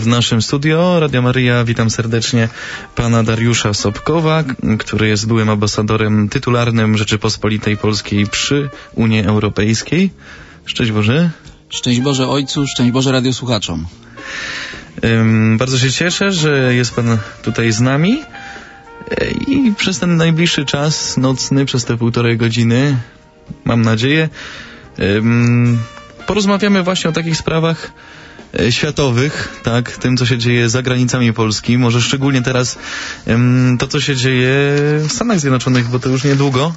w naszym studio Radia Maryja witam serdecznie pana Dariusza Sobkowa, który jest byłym ambasadorem tytularnym Rzeczypospolitej Polskiej przy Unii Europejskiej. Szczęść Boże. Szczęść Boże Ojcu, szczęść Boże radiosłuchaczom. Bardzo się cieszę, że jest pan tutaj z nami i przez ten najbliższy czas nocny, przez te 1,5 godziny, mam nadzieję, porozmawiamy właśnie o takich sprawach światowych, tak, tym, co się dzieje za granicami Polski, może szczególnie teraz to, co się dzieje w Stanach Zjednoczonych, bo to już niedługo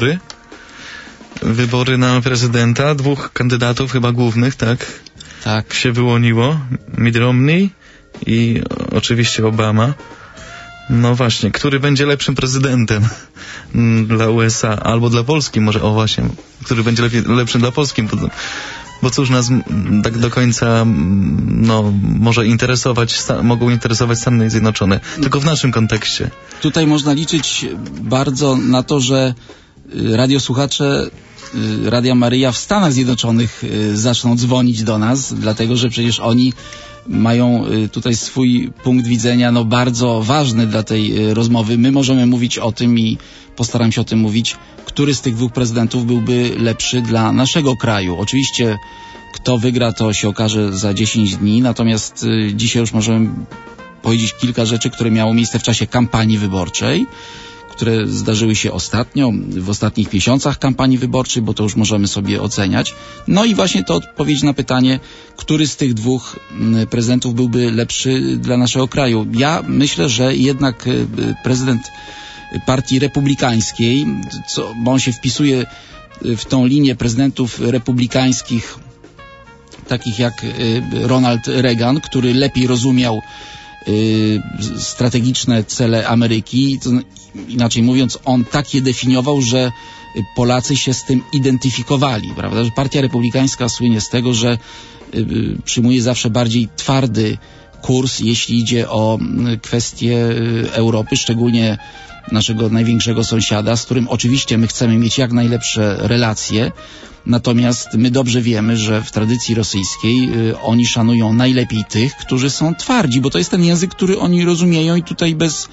wybory na prezydenta, 2 kandydatów chyba głównych, tak się wyłoniło, Mitt Romney i oczywiście Obama. No właśnie, który będzie lepszym prezydentem dla USA, albo dla Polski może, właśnie, który będzie lepszym dla Polski, bo cóż nas tak do końca może mogą interesować Stany Zjednoczone, tylko w naszym kontekście. Tutaj można liczyć bardzo na to, że radiosłuchacze Radia Maryja w Stanach Zjednoczonych zaczną dzwonić do nas, dlatego że przecież oni mają tutaj swój punkt widzenia bardzo ważny dla tej rozmowy. My możemy mówić o tym i postaram się o tym mówić, który z tych 2 prezydentów byłby lepszy dla naszego kraju. Oczywiście kto wygra, to się okaże za 10 dni, natomiast dzisiaj już możemy powiedzieć kilka rzeczy, które miało miejsce w czasie kampanii wyborczej, które zdarzyły się ostatnio, w ostatnich miesiącach kampanii wyborczej, bo to już możemy sobie oceniać. No i właśnie to odpowiedź na pytanie, który z tych 2 prezydentów byłby lepszy dla naszego kraju. Ja myślę, że jednak prezydent partii republikańskiej, bo on się wpisuje w tą linię prezydentów republikańskich, takich jak Ronald Reagan, który lepiej rozumiał strategiczne cele Ameryki. Inaczej mówiąc, on tak je definiował, że Polacy się z tym identyfikowali, prawda? Że Partia Republikańska słynie z tego, że przyjmuje zawsze bardziej twardy kurs, jeśli idzie o kwestie Europy, szczególnie naszego największego sąsiada, z którym oczywiście my chcemy mieć jak najlepsze relacje, natomiast my dobrze wiemy, że w tradycji rosyjskiej oni szanują najlepiej tych, którzy są twardzi, bo to jest ten język, który oni rozumieją i tutaj bez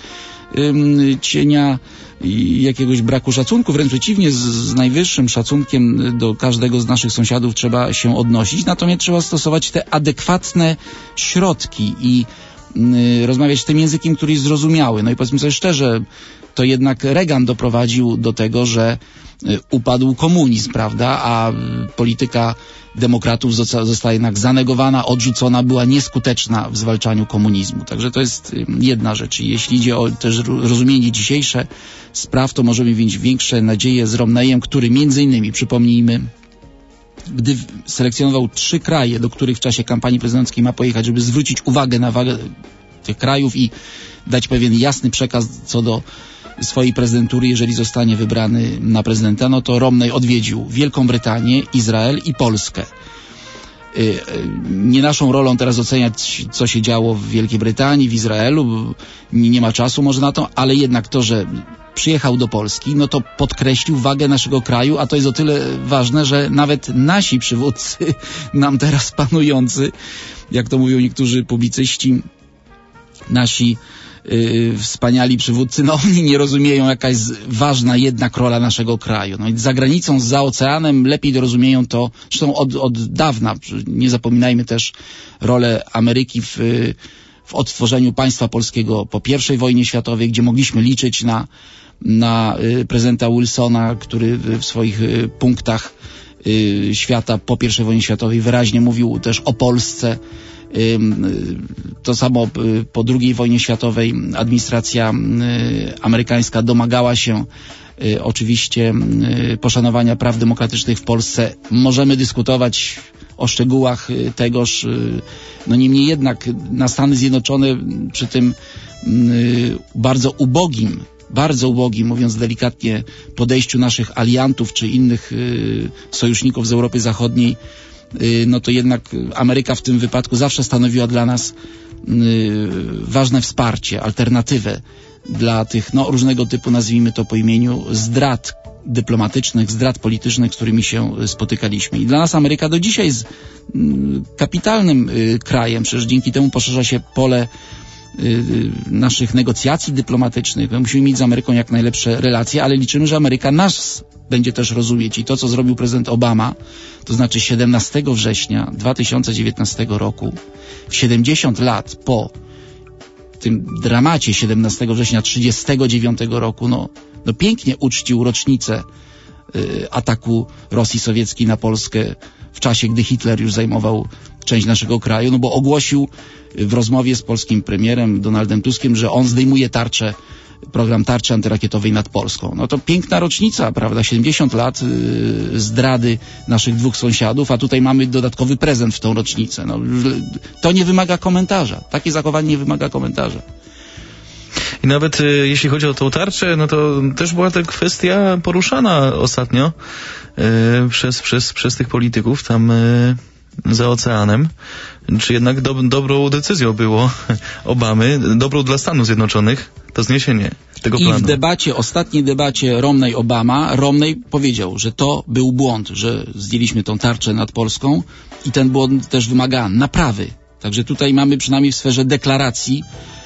cienia jakiegoś braku szacunku, wręcz przeciwnie, z najwyższym szacunkiem do każdego z naszych sąsiadów trzeba się odnosić, natomiast trzeba stosować te adekwatne środki i rozmawiać tym językiem, który jest zrozumiały. No i powiedzmy sobie szczerze, to jednak Reagan doprowadził do tego, że upadł komunizm, prawda, a polityka demokratów została jednak zanegowana, odrzucona, była nieskuteczna w zwalczaniu komunizmu. Także to jest jedna rzecz. I jeśli idzie o też rozumienie dzisiejsze spraw, to możemy mieć większe nadzieje z Romneyem, który między innymi, przypomnijmy, gdy selekcjonował 3 kraje, do których w czasie kampanii prezydenckiej ma pojechać, żeby zwrócić uwagę na wagę tych krajów i dać pewien jasny przekaz co do swojej prezydentury, jeżeli zostanie wybrany na prezydenta, no to Romney odwiedził Wielką Brytanię, Izrael i Polskę. Nie naszą rolą teraz oceniać, co się działo w Wielkiej Brytanii, w Izraelu, nie ma czasu może na to, ale jednak to, że przyjechał do Polski, no to podkreślił wagę naszego kraju, a to jest o tyle ważne, że nawet nasi przywódcy, nam teraz panujący, jak to mówią niektórzy publicyści, nasi wspaniali przywódcy, oni nie rozumieją, jaka jest ważna jednak rola naszego kraju. No i za granicą, za oceanem lepiej rozumieją to, zresztą od dawna. Nie zapominajmy też rolę Ameryki w odtworzeniu państwa polskiego po I wojnie światowej, gdzie mogliśmy liczyć na prezydenta Wilsona, który w swoich punktach świata po I wojnie światowej wyraźnie mówił też o Polsce. To samo po II wojnie światowej administracja amerykańska domagała się oczywiście poszanowania praw demokratycznych w Polsce. Możemy dyskutować o szczegółach tegoż, no niemniej jednak na Stany Zjednoczone przy tym bardzo ubogim, mówiąc delikatnie, podejściu naszych aliantów czy innych sojuszników z Europy Zachodniej, no to jednak Ameryka w tym wypadku zawsze stanowiła dla nas ważne wsparcie, alternatywę dla tych różnego typu, nazwijmy to po imieniu, zdrad dyplomatycznych, zdrad politycznych, z którymi się spotykaliśmy. I dla nas Ameryka do dzisiaj jest kapitalnym krajem, przecież dzięki temu poszerza się pole naszych negocjacji dyplomatycznych. My musimy mieć z Ameryką jak najlepsze relacje, ale liczymy, że Ameryka nas będzie też rozumieć. I to, co zrobił prezydent Obama, to znaczy 17 września 2019 roku, w 70 lat po tym dramacie 17 września 1939 roku, no pięknie uczcił rocznicę ataku Rosji sowieckiej na Polskę w czasie, gdy Hitler już zajmował część naszego kraju, no bo ogłosił w rozmowie z polskim premierem Donaldem Tuskiem, że on zdejmuje program tarczy antyrakietowej nad Polską. No to piękna rocznica, prawda? 70 lat zdrady naszych dwóch sąsiadów, a tutaj mamy dodatkowy prezent w tą rocznicę. No, to nie wymaga komentarza. Takie zachowanie nie wymaga komentarza. I nawet jeśli chodzi o tą tarczę, no to też była ta kwestia poruszana ostatnio przez tych polityków tam za oceanem. Czy jednak dobrą decyzją było Obamy, dobrą dla Stanów Zjednoczonych, to zniesienie tego planu. I w debacie, ostatniej debacie Romney-Obama, Romney powiedział, że to był błąd, że zdjęliśmy tą tarczę nad Polską i ten błąd też wymaga naprawy. Także tutaj mamy przynajmniej w sferze deklaracji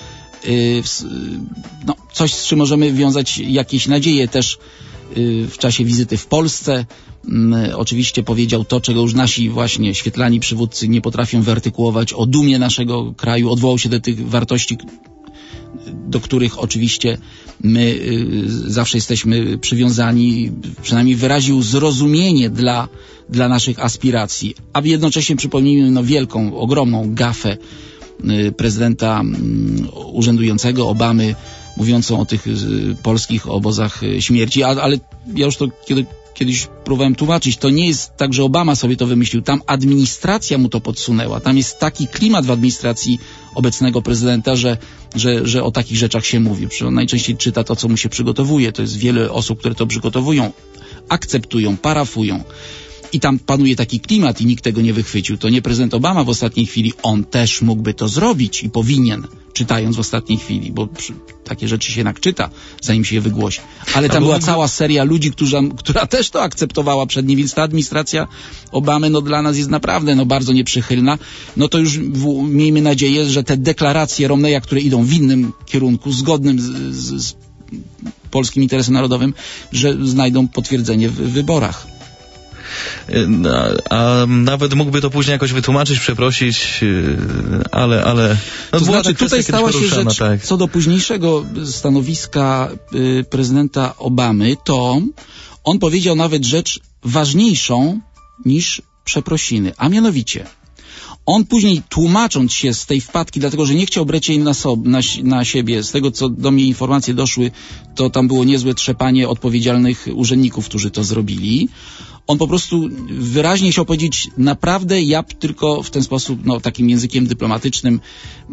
coś, z czym możemy wiązać jakieś nadzieje. Też w czasie wizyty w Polsce oczywiście powiedział to, czego już nasi właśnie świetlani przywódcy nie potrafią wyartykułować, o dumie naszego kraju, odwołał się do tych wartości, do których oczywiście my zawsze jesteśmy przywiązani, przynajmniej wyraził zrozumienie dla naszych aspiracji, a jednocześnie przypomnijmy wielką, ogromną gafę prezydenta urzędującego Obamy, mówiącą o tych polskich obozach śmierci, ale ja już to kiedyś próbowałem tłumaczyć, to nie jest tak, że Obama sobie to wymyślił, tam administracja mu to podsunęła, tam jest taki klimat w administracji obecnego prezydenta, że o takich rzeczach się mówi. On najczęściej czyta to, co mu się przygotowuje, to jest wiele osób, które to przygotowują, akceptują, parafują. I tam panuje taki klimat i nikt tego nie wychwycił. To nie prezydent Obama w ostatniej chwili, on też mógłby to zrobić i powinien, czytając w ostatniej chwili, bo takie rzeczy się jednak czyta, zanim się je wygłosi. Ale tam była cała seria ludzi, która też to akceptowała przed nim, więc ta administracja Obamy dla nas jest naprawdę bardzo nieprzychylna. No to już miejmy nadzieję, że te deklaracje Romneya, które idą w innym kierunku, zgodnym z polskim interesem narodowym, że znajdą potwierdzenie w wyborach. A nawet mógłby to później jakoś wytłumaczyć, przeprosić, ale... To znaczy tutaj stała się rzecz, tak. Co do późniejszego stanowiska prezydenta Obamy, to on powiedział nawet rzecz ważniejszą niż przeprosiny, a mianowicie on później, tłumacząc się z tej wpadki, dlatego że nie chciał brać jej na siebie, z tego co do mnie informacje doszły, to tam było niezłe trzepanie odpowiedzialnych urzędników, którzy to zrobili. On po prostu wyraźnie chciał powiedzieć, naprawdę ja tylko w ten sposób, takim językiem dyplomatycznym,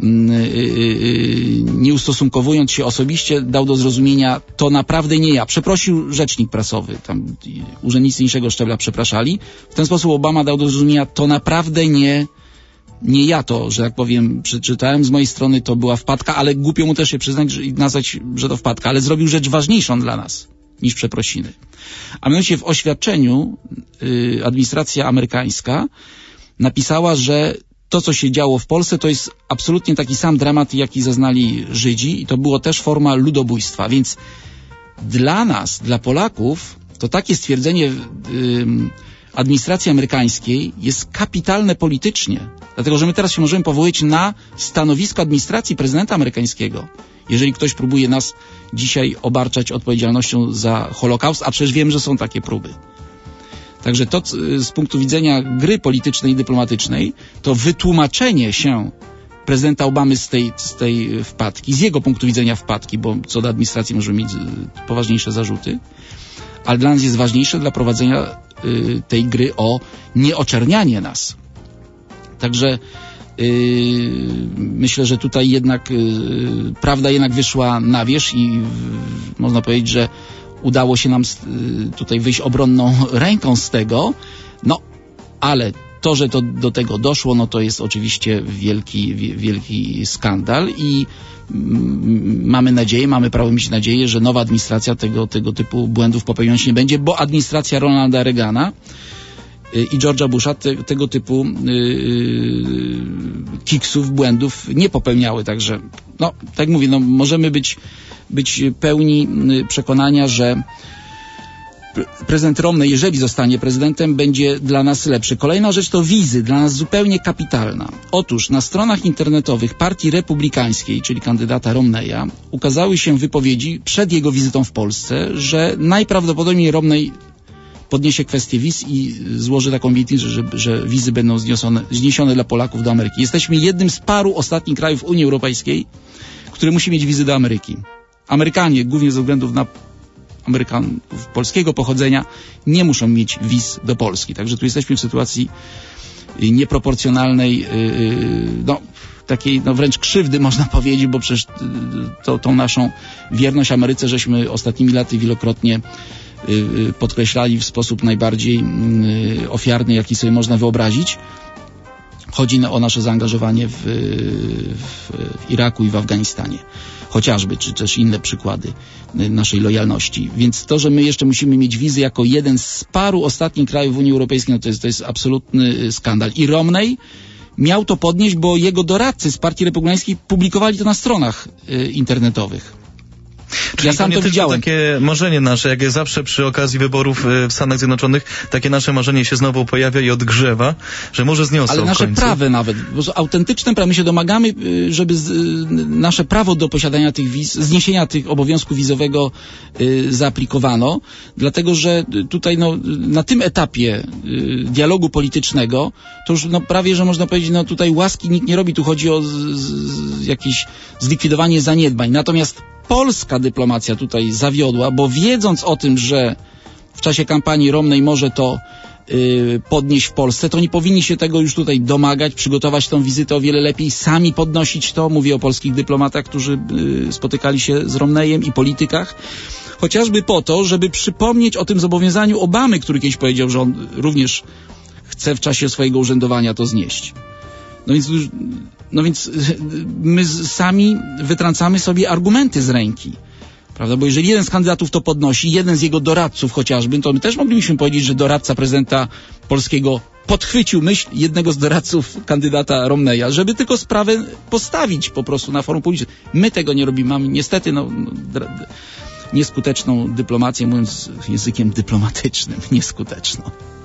nie ustosunkowując się osobiście, dał do zrozumienia, to naprawdę nie ja. Przeprosił rzecznik prasowy, tam urzędnicy niższego szczebla przepraszali. W ten sposób Obama dał do zrozumienia, to naprawdę nie ja to, że tak powiem, przeczytałem. Z mojej strony to była wpadka, ale głupio mu też się przyznać i nazwać, że to wpadka, ale zrobił rzecz ważniejszą dla nas niż przeprosiny. A mianowicie w oświadczeniu administracja amerykańska napisała, że to, co się działo w Polsce, to jest absolutnie taki sam dramat, jaki zaznali Żydzi i to było też forma ludobójstwa. Więc dla nas, dla Polaków, to takie stwierdzenie administracji amerykańskiej jest kapitalne politycznie. Dlatego, że my teraz się możemy powołać na stanowisko administracji prezydenta amerykańskiego. Jeżeli ktoś próbuje nas dzisiaj obarczać odpowiedzialnością za Holokaust, a przecież wiem, że są takie próby. Także to z punktu widzenia gry politycznej i dyplomatycznej, to wytłumaczenie się prezydenta Obamy z tej wpadki, z jego punktu widzenia wpadki, bo co do administracji możemy mieć poważniejsze zarzuty, ale dla nas jest ważniejsze dla prowadzenia tej gry o nieoczernianie nas. Także myślę, że tutaj jednak prawda jednak wyszła na wierzch i można powiedzieć, że udało się nam tutaj wyjść obronną ręką z tego, ale To, że to do tego doszło, no to jest oczywiście wielki skandal i mamy nadzieję, mamy prawo mieć nadzieję, że nowa administracja tego typu błędów popełniać nie będzie, bo administracja Ronalda Reagana i George'a Busha tego typu kiksów, błędów nie popełniały. Także, no, tak jak mówię, no, możemy być pełni przekonania, że prezydent Romney, jeżeli zostanie prezydentem, będzie dla nas lepszy. Kolejna rzecz to wizy, dla nas zupełnie kapitalna. Otóż na stronach internetowych Partii Republikańskiej, czyli kandydata Romneya, ukazały się wypowiedzi przed jego wizytą w Polsce, że najprawdopodobniej Romney podniesie kwestię wiz i złoży taką obietnicę, że wizy będą zniesione dla Polaków do Ameryki. Jesteśmy jednym z paru ostatnich krajów Unii Europejskiej, który musi mieć wizy do Ameryki. Amerykanie, głównie ze względów na Amerykanów polskiego pochodzenia, nie muszą mieć wiz do Polski. Także tu jesteśmy w sytuacji nieproporcjonalnej, no, takiej no, wręcz krzywdy można powiedzieć, bo przecież tą naszą wierność Ameryce żeśmy ostatnimi laty wielokrotnie podkreślali w sposób najbardziej ofiarny, jaki sobie można wyobrazić. Chodzi o nasze zaangażowanie w Iraku i w Afganistanie. Chociażby, czy też inne przykłady naszej lojalności. Więc to, że my jeszcze musimy mieć wizy jako jeden z paru ostatnich krajów Unii Europejskiej, no to jest absolutny skandal. I Romney miał to podnieść, bo jego doradcy z Partii Republikańskiej publikowali to na stronach internetowych. Czyli ja sam to widziałem. Takie marzenie nasze, jak zawsze przy okazji wyborów w Stanach Zjednoczonych, takie nasze marzenie się znowu pojawia i odgrzewa, że może zniosą ale nasze prawo nawet, bo autentyczne prawo, my się domagamy, żeby nasze prawo do posiadania tych wiz, zniesienia tych obowiązku wizowego zaaplikowano, dlatego że tutaj no, na tym etapie dialogu politycznego to już no, prawie, że można powiedzieć, no tutaj łaski nikt nie robi, tu chodzi o jakieś zlikwidowanie zaniedbań. Natomiast polska dyplomacja tutaj zawiodła, bo wiedząc o tym, że w czasie kampanii Romney może to podnieść w Polsce, to nie powinni się tego już tutaj domagać, przygotować tą wizytę o wiele lepiej, sami podnosić to. Mówię o polskich dyplomatach, którzy spotykali się z Romneyem i politykach. Chociażby po to, żeby przypomnieć o tym zobowiązaniu Obamy, który kiedyś powiedział, że on również chce w czasie swojego urzędowania to znieść. No więc my sami wytrącamy sobie argumenty z ręki, prawda? Bo jeżeli jeden z kandydatów to podnosi, jeden z jego doradców chociażby, to my też moglibyśmy powiedzieć, że doradca prezydenta polskiego podchwycił myśl jednego z doradców kandydata Romneya, żeby tylko sprawę postawić po prostu na forum publicznym. My tego nie robimy, mamy niestety nieskuteczną dyplomację, mówiąc językiem dyplomatycznym, nieskuteczną.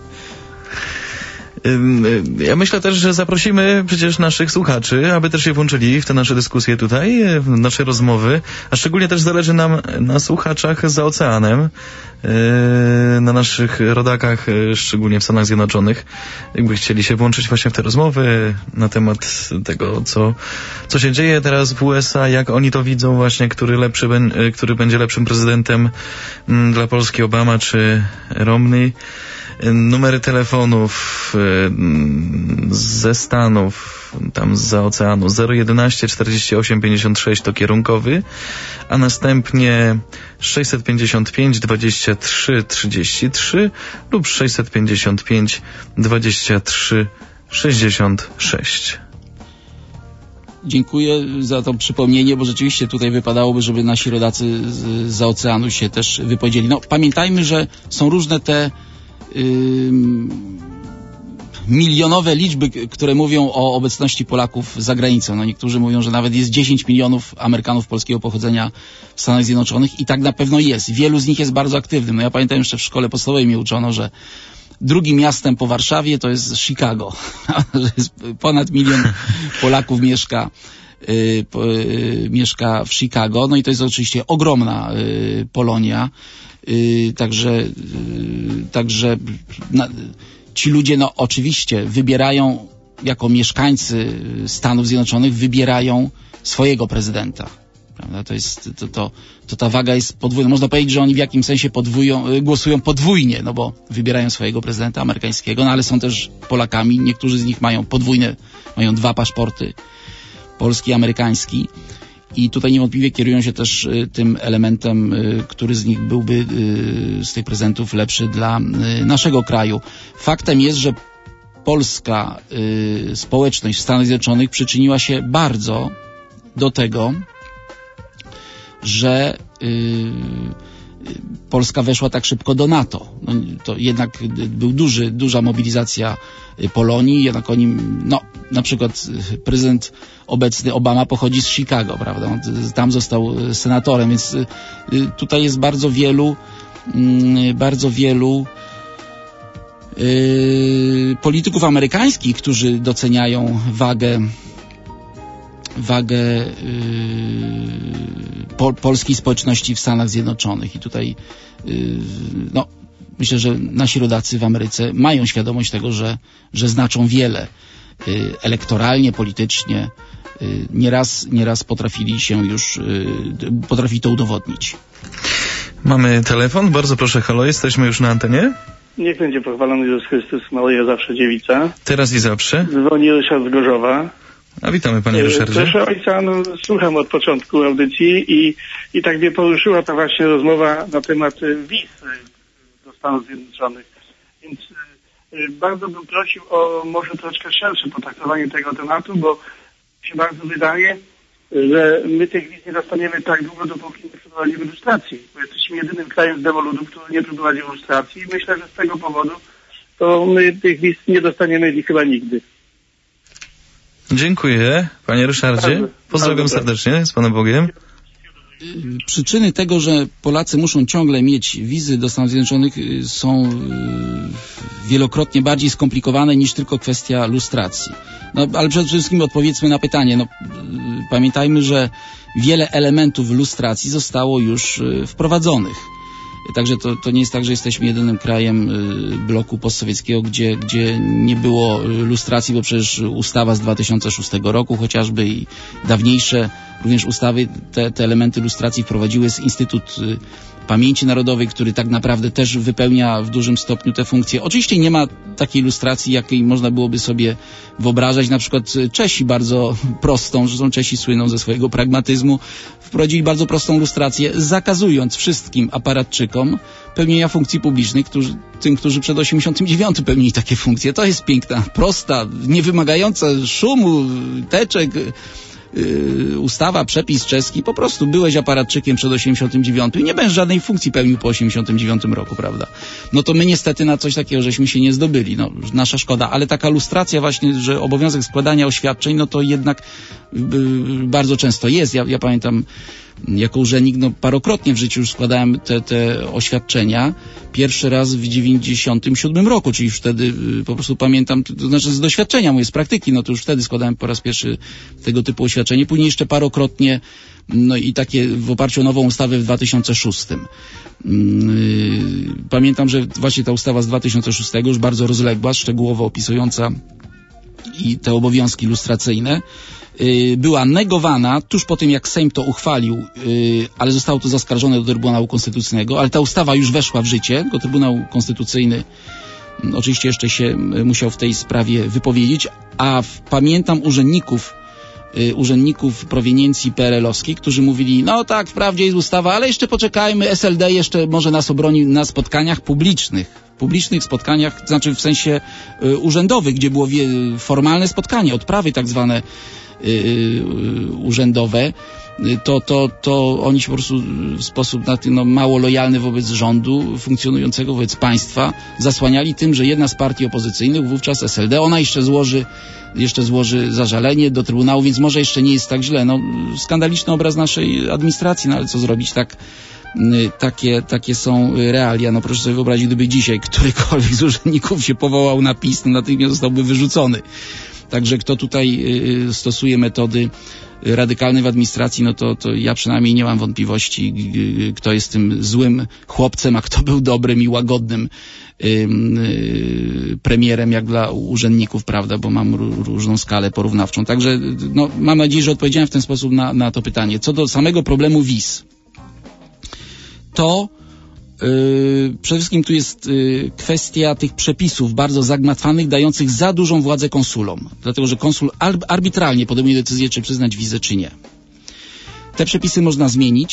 Ja myślę też, że zaprosimy przecież naszych słuchaczy, aby też się włączyli w te nasze dyskusje tutaj, w nasze rozmowy, a szczególnie też zależy nam na słuchaczach za oceanem, na naszych rodakach, szczególnie w Stanach Zjednoczonych, jakby chcieli się włączyć właśnie w te rozmowy na temat tego, co się dzieje teraz w USA, jak oni to widzą właśnie, który będzie lepszym prezydentem dla Polski, Obama czy Romney. Numery telefonów ze Stanów, tam zza oceanu 011 48 56 to kierunkowy, a następnie 655 23 33 lub 655 23 66. Dziękuję za to przypomnienie, bo rzeczywiście tutaj wypadałoby, żeby nasi rodacy zza oceanu się też wypowiedzieli. No, pamiętajmy, że są różne te milionowe liczby, które mówią o obecności Polaków za granicą. No, niektórzy mówią, że nawet jest 10 milionów Amerykanów polskiego pochodzenia w Stanach Zjednoczonych i tak na pewno jest. Wielu z nich jest bardzo aktywnym. No ja pamiętam, jeszcze w szkole podstawowej mnie uczono, że drugim miastem po Warszawie to jest Chicago. Ponad 1 milion Polaków mieszka w Chicago. No i to jest oczywiście ogromna Polonia. Także ci ludzie no oczywiście wybierają, jako mieszkańcy Stanów Zjednoczonych, wybierają swojego prezydenta. Prawda? To ta waga jest podwójna. Można powiedzieć, że oni w jakimś sensie głosują podwójnie, no bo wybierają swojego prezydenta amerykańskiego, no ale są też Polakami. Niektórzy z nich mają mają 2 paszporty, polski i amerykański. I tutaj niewątpliwie kierują się też tym elementem, który z nich byłby z tych prezentów lepszy dla naszego kraju. Faktem jest, że polska społeczność w Stanach Zjednoczonych przyczyniła się bardzo do tego, że Polska weszła tak szybko do NATO. No, to jednak był duża mobilizacja Polonii, jednak oni, no, na przykład prezydent obecny Obama pochodzi z Chicago, prawda? Tam został senatorem, więc tutaj jest bardzo wielu polityków amerykańskich, którzy doceniają wagę polskiej społeczności w Stanach Zjednoczonych. I tutaj no, myślę, że nasi rodacy w Ameryce mają świadomość tego, że znaczą wiele elektoralnie, politycznie. Nieraz potrafili to udowodnić. Mamy telefon, bardzo proszę, halo, jesteśmy już na antenie. Niech będzie pochwalony Jezus Chrystus, Maryja zawsze dziewica. Teraz i zawsze. Dzwoni Ryszard z Gorzowa. A witamy, panie Ryszardzie. Proszę ojca, no, słucham od początku audycji i tak mnie poruszyła ta właśnie rozmowa na temat wiz do Stanów Zjednoczonych. Więc bardzo bym prosił o może troszkę szersze potraktowanie tego tematu, bo się bardzo wydaje, że my tych wiz nie dostaniemy tak długo, dopóki nie przeprowadzimy lustracji. Bo jesteśmy jedynym krajem z demoludów, który nie przeprowadził lustracji i myślę, że z tego powodu to my tych wiz nie dostaniemy chyba nigdy. Dziękuję, panie Ryszardzie. Pozdrawiam serdecznie, z Panem Bogiem. Przyczyny tego, że Polacy muszą ciągle mieć wizy do Stanów Zjednoczonych, są wielokrotnie bardziej skomplikowane niż tylko kwestia lustracji. No, ale przede wszystkim odpowiedzmy na pytanie. No, pamiętajmy, że wiele elementów lustracji zostało już wprowadzonych. Także to nie jest tak, że jesteśmy jedynym krajem bloku postsowieckiego, gdzie nie było lustracji, bo przecież ustawa z 2006 roku chociażby i dawniejsze również ustawy te elementy lustracji wprowadziły z Instytut Pamięci Narodowej, który tak naprawdę też wypełnia w dużym stopniu te funkcje. Oczywiście nie ma takiej lustracji, jakiej można byłoby sobie wyobrażać. Na przykład Czesi bardzo prostą, zresztą Czesi słyną ze swojego pragmatyzmu, wprowadzili bardzo prostą lustrację, zakazując wszystkim aparatczykom pełnienia funkcji publicznych, tym, którzy przed 89 pełnili takie funkcje. To jest piękna, prosta, niewymagająca szumu, teczek, ustawa, przepis czeski, po prostu byłeś aparatczykiem przed 89 i nie będziesz żadnej funkcji pełnił po 89 roku, prawda? No to my niestety na coś takiego żeśmy się nie zdobyli, no nasza szkoda, ale taka lustracja właśnie, że obowiązek składania oświadczeń, no to jednak bardzo często jest. Ja pamiętam, jako urzędnik, no parokrotnie w życiu już składałem te oświadczenia. Pierwszy raz w 97 roku, czyli już wtedy po prostu pamiętam, to znaczy z doświadczenia moje, z praktyki, no to już wtedy składałem po raz pierwszy tego typu oświadczenie. Później jeszcze parokrotnie, no i takie w oparciu o nową ustawę w 2006. Pamiętam, że właśnie ta ustawa z 2006 już bardzo rozległa, szczegółowo opisująca i te obowiązki lustracyjne, była negowana tuż po tym, jak Sejm to uchwalił, ale zostało to zaskarżone do Trybunału Konstytucyjnego, ale ta ustawa już weszła w życie, tylko Trybunał Konstytucyjny oczywiście jeszcze się musiał w tej sprawie wypowiedzieć, a pamiętam urzędników proweniencji PRL-owskiej, którzy mówili, no tak, wprawdzie jest ustawa, ale jeszcze poczekajmy, SLD jeszcze może nas obroni na spotkaniach publicznych spotkaniach, to znaczy w sensie urzędowych, gdzie było formalne spotkanie, odprawy tak zwane urzędowe, to oni się po prostu w sposób mało lojalny wobec rządu, funkcjonującego wobec państwa, zasłaniali tym, że jedna z partii opozycyjnych, wówczas SLD, ona jeszcze złoży zażalenie do Trybunału, więc może jeszcze nie jest tak źle. No, skandaliczny obraz naszej administracji, no ale co zrobić, takie są realia. No proszę sobie wyobrazić, gdyby dzisiaj którykolwiek z urzędników się powołał na PiS, no natychmiast zostałby wyrzucony. Także kto tutaj stosuje metody radykalne w administracji, no to ja przynajmniej nie mam wątpliwości, kto jest tym złym chłopcem, a kto był dobrym i łagodnym premierem, jak dla urzędników, prawda, bo mam różną skalę porównawczą. Także no, mam nadzieję, że odpowiedziałem w ten sposób na to pytanie. Co do samego problemu wiz, to przede wszystkim tu jest kwestia tych przepisów bardzo zagmatwanych, dających za dużą władzę konsulom. Dlatego, że konsul arbitralnie podejmuje decyzję, czy przyznać wizę, czy nie. Te przepisy można zmienić,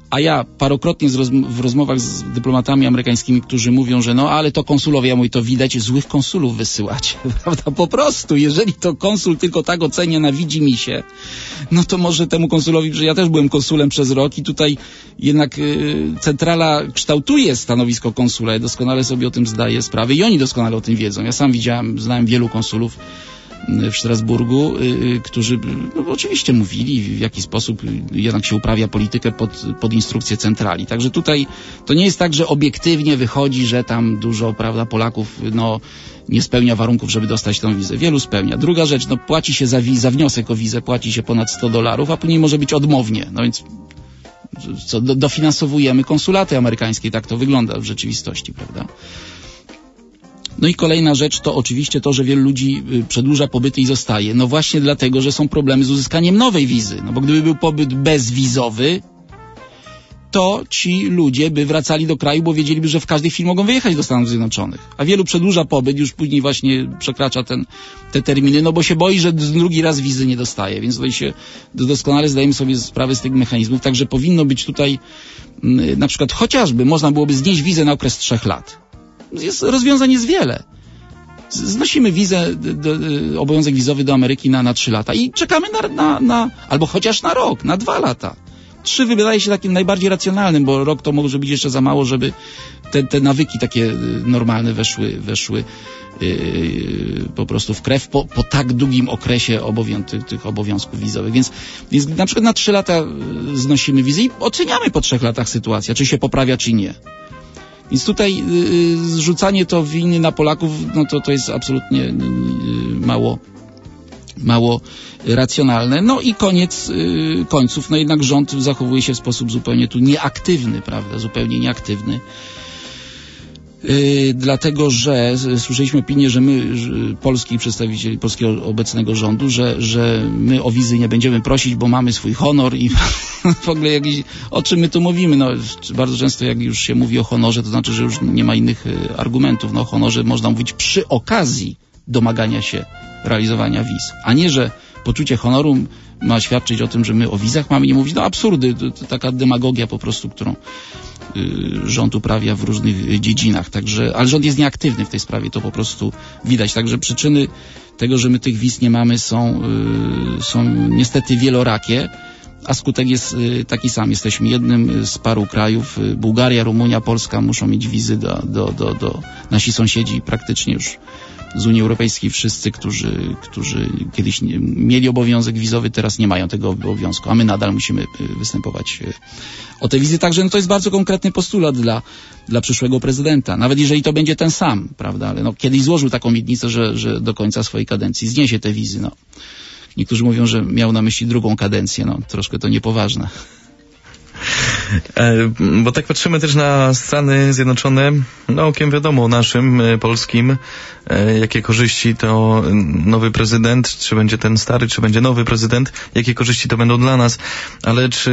A ja parokrotnie w rozmowach z dyplomatami amerykańskimi, którzy mówią, że no ale to konsulowie, ja mówię, to widać, złych konsulów wysyłać, prawda? Po prostu, jeżeli to konsul tylko tak ocenia na widzimisię, no to może temu konsulowi, że ja też byłem konsulem przez rok i tutaj jednak centrala kształtuje stanowisko konsula, ja doskonale sobie o tym zdaję sprawę i oni doskonale o tym wiedzą. Ja sam znałem wielu konsulów w Strasburgu, którzy oczywiście mówili, w jaki sposób jednak się uprawia politykę pod instrukcję centrali. Także tutaj to nie jest tak, że obiektywnie wychodzi, że tam dużo, prawda, Polaków nie spełnia warunków, żeby dostać tę wizę. Wielu spełnia. Druga rzecz, płaci się za wniosek o wizę, płaci się ponad $100, a później może być odmownie. No więc dofinansowujemy konsulaty amerykańskie. Tak to wygląda w rzeczywistości, prawda? No i kolejna rzecz to oczywiście to, że wielu ludzi przedłuża pobyty i zostaje. No właśnie dlatego, że są problemy z uzyskaniem nowej wizy. No bo gdyby był pobyt bezwizowy, to ci ludzie by wracali do kraju, bo wiedzieliby, że w każdej chwili mogą wyjechać do Stanów Zjednoczonych. A wielu przedłuża pobyt, już później właśnie przekracza te terminy, no bo się boi, że drugi raz wizy nie dostaje. Więc tutaj się doskonale zdajemy sobie sprawę z tych mechanizmów. Także powinno być tutaj na przykład chociażby można byłoby znieść wizę na okres 3 lat. Rozwiązań jest wiele. Znosimy wizę, obowiązek wizowy do Ameryki na 3 lata i czekamy na albo chociaż na rok, na 2 lata. 3 wydaje się takim najbardziej racjonalnym, bo rok to może być jeszcze za mało, żeby te nawyki takie normalne weszły po prostu w krew po tak długim okresie tych obowiązków wizowych. Więc na przykład na 3 lata znosimy wizę i oceniamy po 3 latach sytuację, czy się poprawia, czy nie. Więc tutaj zrzucanie to winy na Polaków, no to jest absolutnie mało racjonalne. No i koniec końców, no jednak rząd zachowuje się w sposób zupełnie tu nieaktywny, prawda, zupełnie nieaktywny. Dlatego, że słyszeliśmy opinię, że my, polskich przedstawicieli polskiego obecnego rządu, że my o wizy nie będziemy prosić, bo mamy swój honor i w ogóle o czym my tu mówimy? No, bardzo często jak już się mówi o honorze, to znaczy, że już nie ma innych argumentów. No, o honorze można mówić przy okazji domagania się realizowania wiz, a nie, że poczucie honoru ma świadczyć o tym, że my o wizach mamy nie mówić. No absurdy, to taka demagogia po prostu, którą rząd uprawia w różnych dziedzinach. Także, ale rząd jest nieaktywny w tej sprawie, to po prostu widać. Także przyczyny tego, że my tych wiz nie mamy, są niestety wielorakie, a skutek jest taki sam. Jesteśmy jednym z paru krajów. Bułgaria, Rumunia, Polska muszą mieć wizy do nasi sąsiedzi praktycznie już z Unii Europejskiej, wszyscy, którzy kiedyś mieli obowiązek wizowy, teraz nie mają tego obowiązku, a my nadal musimy występować o te wizy. Także no to jest bardzo konkretny postulat dla przyszłego prezydenta. Nawet jeżeli to będzie ten sam, prawda, ale no kiedyś złożył taką obietnicę, że do końca swojej kadencji zniesie te wizy. No. Niektórzy mówią, że miał na myśli drugą kadencję. No, troszkę to niepoważne. Bo tak patrzymy też na Stany Zjednoczone, no okiem wiadomo naszym, polskim, jakie korzyści to nowy prezydent, czy będzie ten stary, czy będzie nowy prezydent, jakie korzyści to będą dla nas, ale czy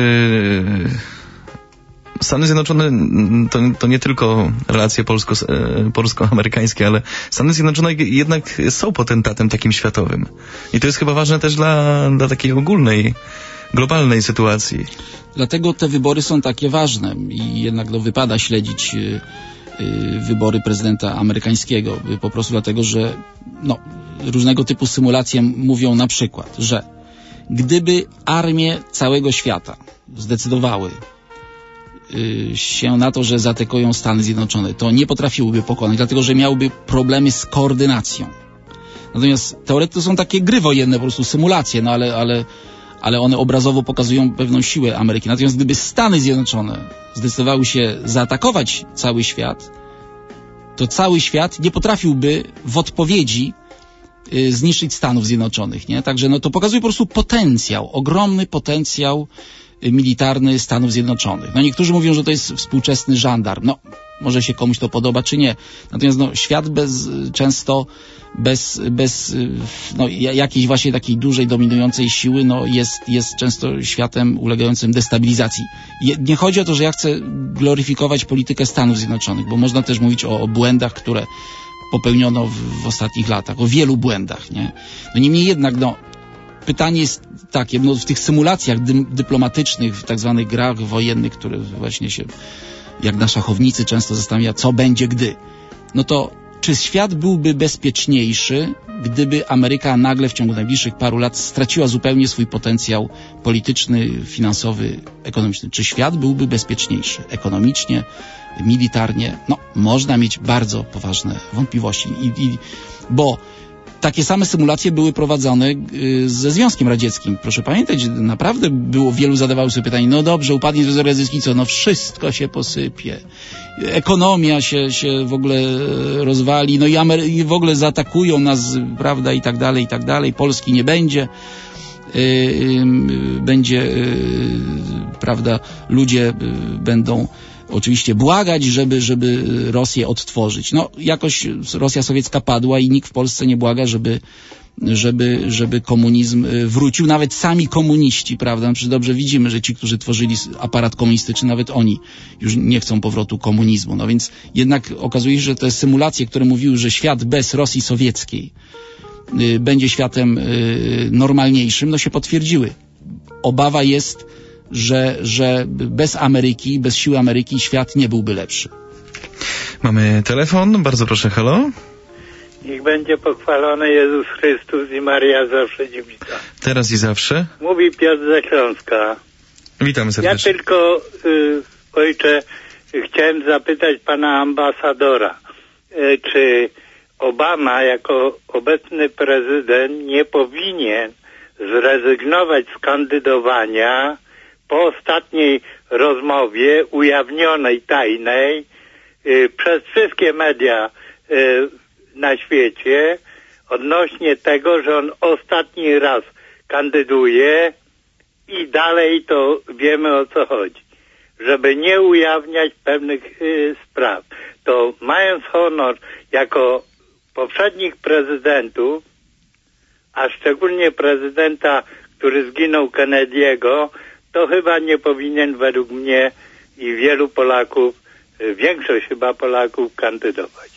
Stany Zjednoczone to nie tylko relacje polsko-amerykańskie, ale Stany Zjednoczone jednak są potentatem takim światowym. I to jest chyba ważne też dla takiej ogólnej, globalnej sytuacji. Dlatego te wybory są takie ważne i jednak wypada śledzić wybory prezydenta amerykańskiego. Po prostu dlatego, że różnego typu symulacje mówią na przykład, że gdyby armie całego świata zdecydowały się na to, że zaatakują Stany Zjednoczone, to nie potrafiłyby pokonać, dlatego że miałyby problemy z koordynacją. Natomiast teoretycznie to są takie gry wojenne, po prostu symulacje, ale one obrazowo pokazują pewną siłę Ameryki. Natomiast gdyby Stany Zjednoczone zdecydowały się zaatakować cały świat, to cały świat nie potrafiłby w odpowiedzi zniszczyć Stanów Zjednoczonych, nie? Także to pokazuje po prostu potencjał, ogromny potencjał militarny Stanów Zjednoczonych. Niektórzy mówią, że to jest współczesny żandarm. Może się komuś to podoba, czy nie. Natomiast świat często bez jakiejś właśnie takiej dużej, dominującej siły, jest często światem ulegającym destabilizacji. Nie chodzi o to, że ja chcę gloryfikować politykę Stanów Zjednoczonych, bo można też mówić o błędach, które popełniono w ostatnich latach, o wielu błędach, nie? Niemniej jednak, pytanie jest takie, no w tych symulacjach dyplomatycznych, w tak zwanych grach wojennych, które właśnie się, jak na szachownicy często zastanawia, co będzie gdy. No to czy świat byłby bezpieczniejszy, gdyby Ameryka nagle w ciągu najbliższych paru lat straciła zupełnie swój potencjał polityczny, finansowy, ekonomiczny? Czy świat byłby bezpieczniejszy ekonomicznie, militarnie? No, można mieć bardzo poważne wątpliwości. Bo takie same symulacje były prowadzone ze Związkiem Radzieckim. Proszę pamiętać, naprawdę wielu zadawało sobie pytanie, no dobrze, upadnie Związek Radziecki, co? No wszystko się posypie. Ekonomia się w ogóle rozwali, no i w ogóle zaatakują nas, prawda, i tak dalej, Polski nie będzie. Prawda, ludzie będą oczywiście błagać, żeby Rosję odtworzyć. No, jakoś Rosja sowiecka padła i nikt w Polsce nie błaga, żeby komunizm wrócił. Nawet sami komuniści, prawda? Przecież dobrze widzimy, że ci, którzy tworzyli aparat komunistyczny, nawet oni już nie chcą powrotu komunizmu. No więc jednak okazuje się, że te symulacje, które mówiły, że świat bez Rosji sowieckiej będzie światem normalniejszym, no się potwierdziły. Obawa jest, że bez Ameryki, bez siły Ameryki świat nie byłby lepszy. Mamy telefon, bardzo proszę, halo. Niech będzie pochwalony Jezus Chrystus i Maria zawsze dziewicza. Teraz i zawsze. Mówi Piotr ze Śląska. Witamy serdecznie. Ja tylko, ojcze, chciałem zapytać pana ambasadora, czy Obama jako obecny prezydent nie powinien zrezygnować z kandydowania po ostatniej rozmowie ujawnionej, tajnej, przez wszystkie media na świecie odnośnie tego, że on ostatni raz kandyduje i dalej to wiemy, o co chodzi. Żeby nie ujawniać pewnych spraw. To mając honor jako poprzednich prezydentów, a szczególnie prezydenta, który zginął, Kennedy'ego, to chyba nie powinien według mnie i wielu Polaków, większość chyba Polaków, kandydować.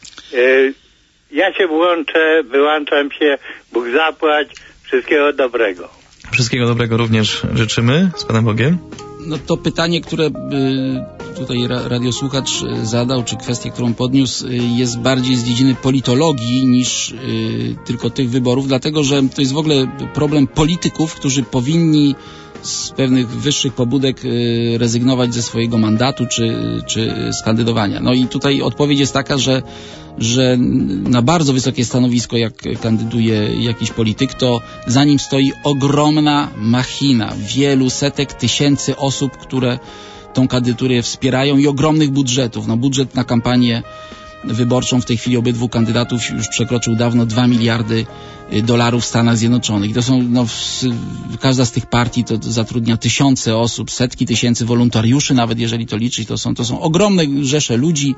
Ja się wyłączam się, Bóg zapłać, wszystkiego dobrego. Wszystkiego dobrego również życzymy, z Panem Bogiem. No to pytanie, które tutaj radiosłuchacz zadał, czy kwestię, którą podniósł, jest bardziej z dziedziny politologii niż tylko tych wyborów, dlatego że to jest w ogóle problem polityków, którzy powinni z pewnych wyższych pobudek rezygnować ze swojego mandatu czy z kandydowania. No i tutaj odpowiedź jest taka, że na bardzo wysokie stanowisko, jak kandyduje jakiś polityk, to za nim stoi ogromna machina, wielu setek tysięcy osób, które tą kandydaturę wspierają i ogromnych budżetów. No budżet na kampanię wyborczą w tej chwili obydwu kandydatów już przekroczył dawno $2 miliardy w Stanach Zjednoczonych. To są, każda z tych partii to zatrudnia tysiące osób, setki tysięcy wolontariuszy, nawet jeżeli to liczyć, to są ogromne rzesze ludzi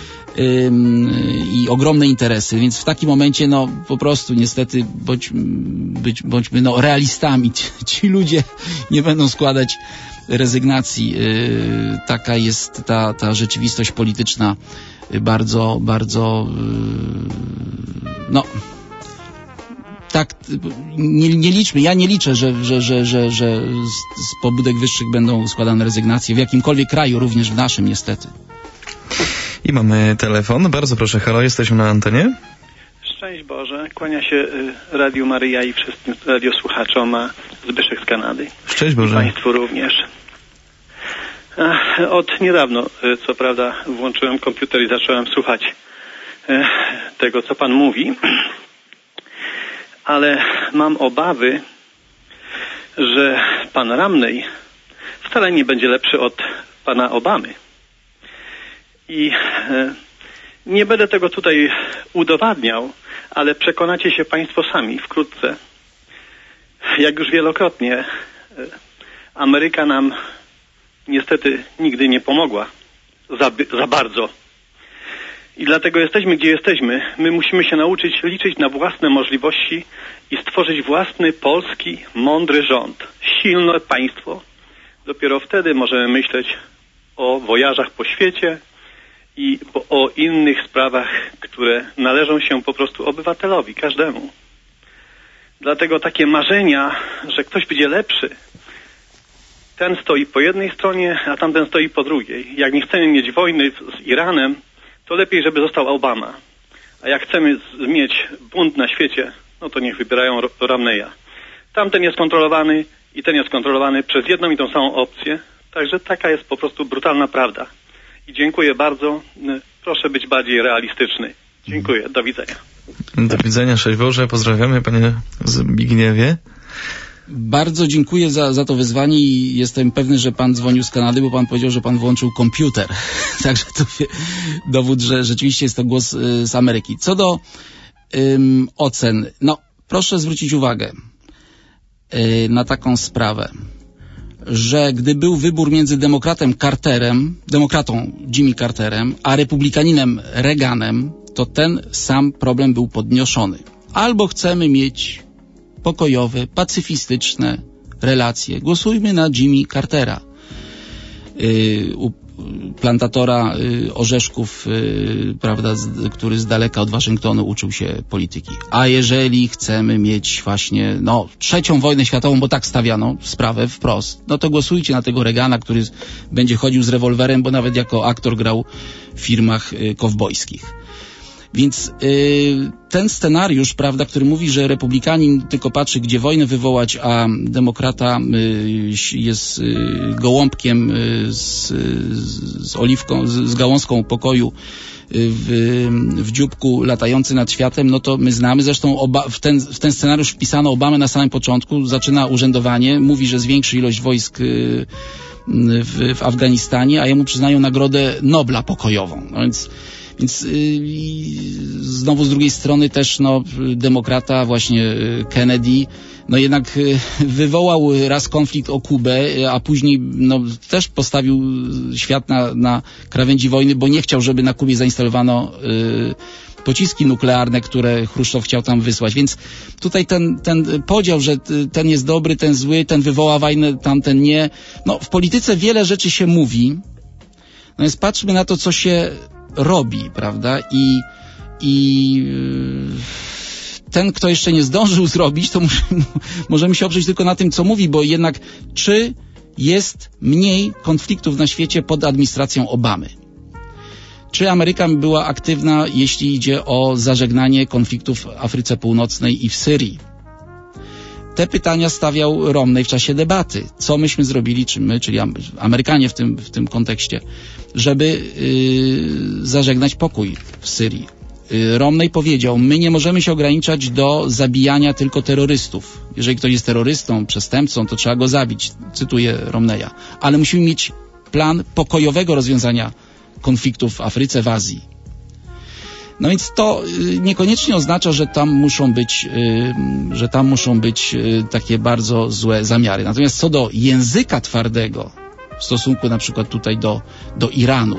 i ogromne interesy, więc w takim momencie po prostu niestety bądźmy realistami. Ci ludzie nie będą składać rezygnacji. Taka jest ta rzeczywistość polityczna bardzo, bardzo tak, nie liczmy, ja nie liczę, że z pobudek wyższych będą składane rezygnacje w jakimkolwiek kraju, również w naszym niestety. I mamy telefon, bardzo proszę, halo, jesteśmy na antenie. Szczęść Boże, kłania się Radiu Maryja i wszystkim radiosłuchaczom, a Zbyszek z Kanady. Szczęść Boże. I Państwu również. Od niedawno, co prawda, włączyłem komputer i zacząłem słuchać tego, co Pan mówi, ale mam obawy, że Pan Romney wcale nie będzie lepszy od Pana Obamy. I nie będę tego tutaj udowadniał, ale przekonacie się Państwo sami wkrótce. Jak już wielokrotnie, Ameryka nam niestety nigdy nie pomogła za bardzo. I dlatego jesteśmy, gdzie jesteśmy. My musimy się nauczyć liczyć na własne możliwości i stworzyć własny, polski, mądry rząd. Silne państwo. Dopiero wtedy możemy myśleć o wojażach po świecie i o innych sprawach, które należą się po prostu obywatelowi, każdemu. Dlatego takie marzenia, że ktoś będzie lepszy, ten stoi po jednej stronie, a tamten stoi po drugiej. Jak nie chcemy mieć wojny z Iranem, to lepiej, żeby został Obama. A jak chcemy mieć bunt na świecie, no to niech wybierają Romneya. Tamten jest kontrolowany i ten jest kontrolowany przez jedną i tą samą opcję. Także taka jest po prostu brutalna prawda. I dziękuję bardzo. Proszę być bardziej realistyczny. Dziękuję. Do widzenia. Do widzenia. Szczęść Boże. Pozdrawiamy, panie Zbigniewie. Bardzo dziękuję za to wyzwanie i jestem pewny, że pan dzwonił z Kanady, bo pan powiedział, że pan włączył komputer. Także to dowód, że rzeczywiście jest to głos z Ameryki. Co do ocen, no proszę zwrócić uwagę na taką sprawę, że gdy był wybór między demokratą Jimmy Carterem, a republikaninem Reaganem, to ten sam problem był podniesiony. Albo chcemy mieć pokojowe, pacyfistyczne relacje. Głosujmy na Jimmy Cartera, plantatora orzeszków, prawda, który z daleka od Waszyngtonu uczył się polityki. A jeżeli chcemy mieć właśnie, no, trzecią wojnę światową, bo tak stawiano sprawę wprost, no to głosujcie na tego Reagana, który będzie chodził z rewolwerem, bo nawet jako aktor grał w filmach kowbojskich. Więc ten scenariusz, prawda, który mówi, że republikanin tylko patrzy, gdzie wojnę wywołać, a demokrata jest gołąbkiem z oliwką, z gałązką pokoju w dzióbku latający nad światem, no to my znamy. Zresztą w ten scenariusz wpisano Obamę na samym początku. Zaczyna urzędowanie, mówi, że zwiększy ilość wojsk w Afganistanie, a jemu przyznają Nagrodę Nobla pokojową. No więc znowu z drugiej strony też demokrata właśnie Kennedy jednak wywołał raz konflikt o Kubę, a później też postawił świat na krawędzi wojny, bo nie chciał, żeby na Kubie zainstalowano pociski nuklearne, które Chruszczow chciał tam wysłać. Więc tutaj ten podział, że ten jest dobry, ten zły, ten wywoła wojnę, tamten nie. W polityce wiele rzeczy się mówi. Więc patrzmy na to, co się robi, prawda? I ten, kto jeszcze nie zdążył zrobić, to możemy się oprzeć tylko na tym, co mówi, bo jednak czy jest mniej konfliktów na świecie pod administracją Obamy? Czy Ameryka była aktywna, jeśli idzie o zażegnanie konfliktów w Afryce Północnej i w Syrii? Te pytania stawiał Romney w czasie debaty. Co myśmy zrobili, czy my, czyli Amerykanie w tym kontekście, żeby zażegnać pokój w Syrii? Romney powiedział, my nie możemy się ograniczać do zabijania tylko terrorystów. Jeżeli ktoś jest terrorystą, przestępcą, to trzeba go zabić. Cytuję Romneya. Ale musimy mieć plan pokojowego rozwiązania konfliktów w Afryce, w Azji. No więc to niekoniecznie oznacza, że tam muszą być takie bardzo złe zamiary. Natomiast co do języka twardego w stosunku na przykład tutaj do Iranu,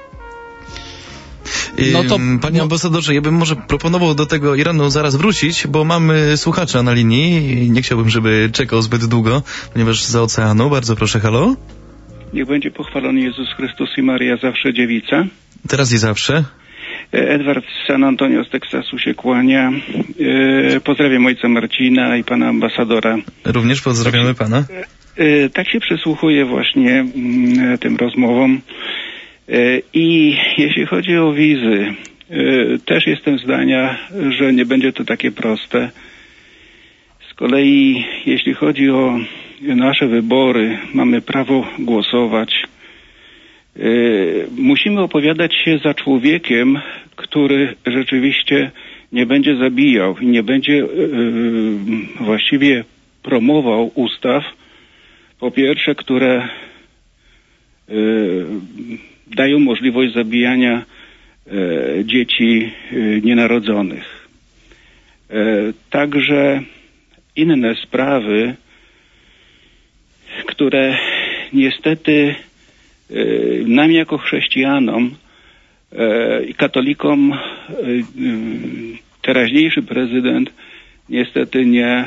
no to, panie ambasadorze, ja bym może proponował do tego Iranu zaraz wrócić, bo mamy słuchacza na linii i nie chciałbym, żeby czekał zbyt długo, ponieważ za oceanu. Bardzo proszę, halo? Niech będzie pochwalony Jezus Chrystus i Maria zawsze dziewica. Teraz i zawsze. Edward z San Antonio z Teksasu się kłania. Pozdrawiam ojca Marcina i pana ambasadora. Również pozdrawiamy pana. Tak się przysłuchuję właśnie tym rozmowom. I jeśli chodzi o wizy, też jestem zdania, że nie będzie to takie proste. Z kolei jeśli chodzi o nasze wybory, mamy prawo głosować. Musimy opowiadać się za człowiekiem, który rzeczywiście nie będzie zabijał i nie będzie właściwie promował ustaw, po pierwsze, które dają możliwość zabijania dzieci nienarodzonych. Także inne sprawy, które niestety nam jako chrześcijanom i katolikom teraźniejszy prezydent niestety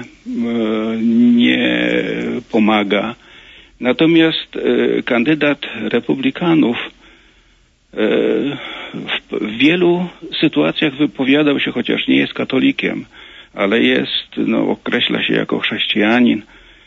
nie pomaga. Natomiast kandydat republikanów w wielu sytuacjach wypowiadał się, chociaż nie jest katolikiem, ale określa się jako chrześcijanin.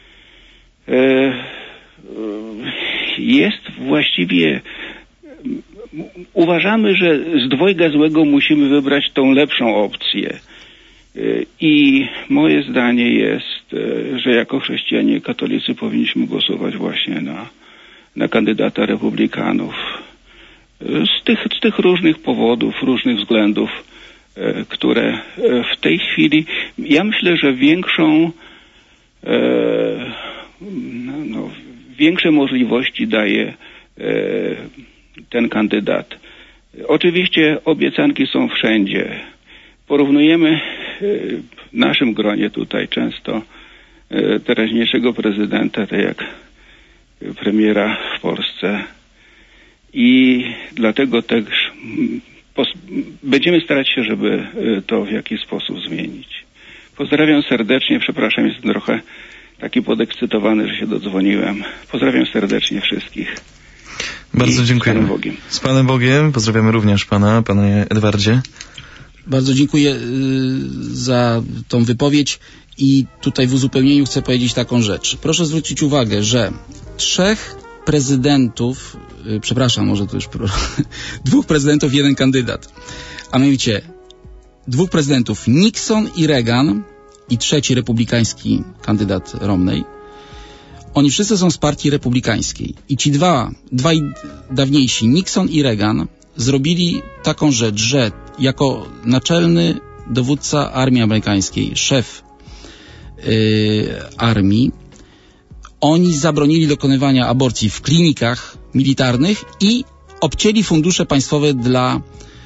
Jest właściwie, uważamy, że z dwojga złego musimy wybrać tą lepszą opcję. I moje zdanie jest, że jako chrześcijanie katolicy powinniśmy głosować właśnie na kandydata republikanów. Z tych różnych powodów, różnych względów, które w tej chwili, ja myślę, że większe możliwości daje ten kandydat. Oczywiście obiecanki są wszędzie. Porównujemy w naszym gronie tutaj często teraźniejszego prezydenta, tak jak premiera w Polsce, i dlatego też będziemy starać się, żeby to w jakiś sposób zmienić. Pozdrawiam serdecznie, przepraszam, jestem trochę taki podekscytowany, że się dodzwoniłem. Pozdrawiam serdecznie wszystkich. Bardzo dziękuję. Z Panem Bogiem. Z Panem Bogiem, pozdrawiamy również Panie Edwardzie. Bardzo dziękuję za tą wypowiedź i tutaj w uzupełnieniu chcę powiedzieć taką rzecz. Proszę zwrócić uwagę, że 3 prezydentów, może to już 2 prezydentów, 1 kandydat, a mianowicie 2 prezydentów, Nixon i Reagan, i 3 republikański kandydat Romney, oni wszyscy są z partii republikańskiej. I ci dwaj dawniejsi, Nixon i Reagan, zrobili taką rzecz, że jako naczelny dowódca armii amerykańskiej, szef armii, oni zabronili dokonywania aborcji w klinikach militarnych i obcięli fundusze państwowe dla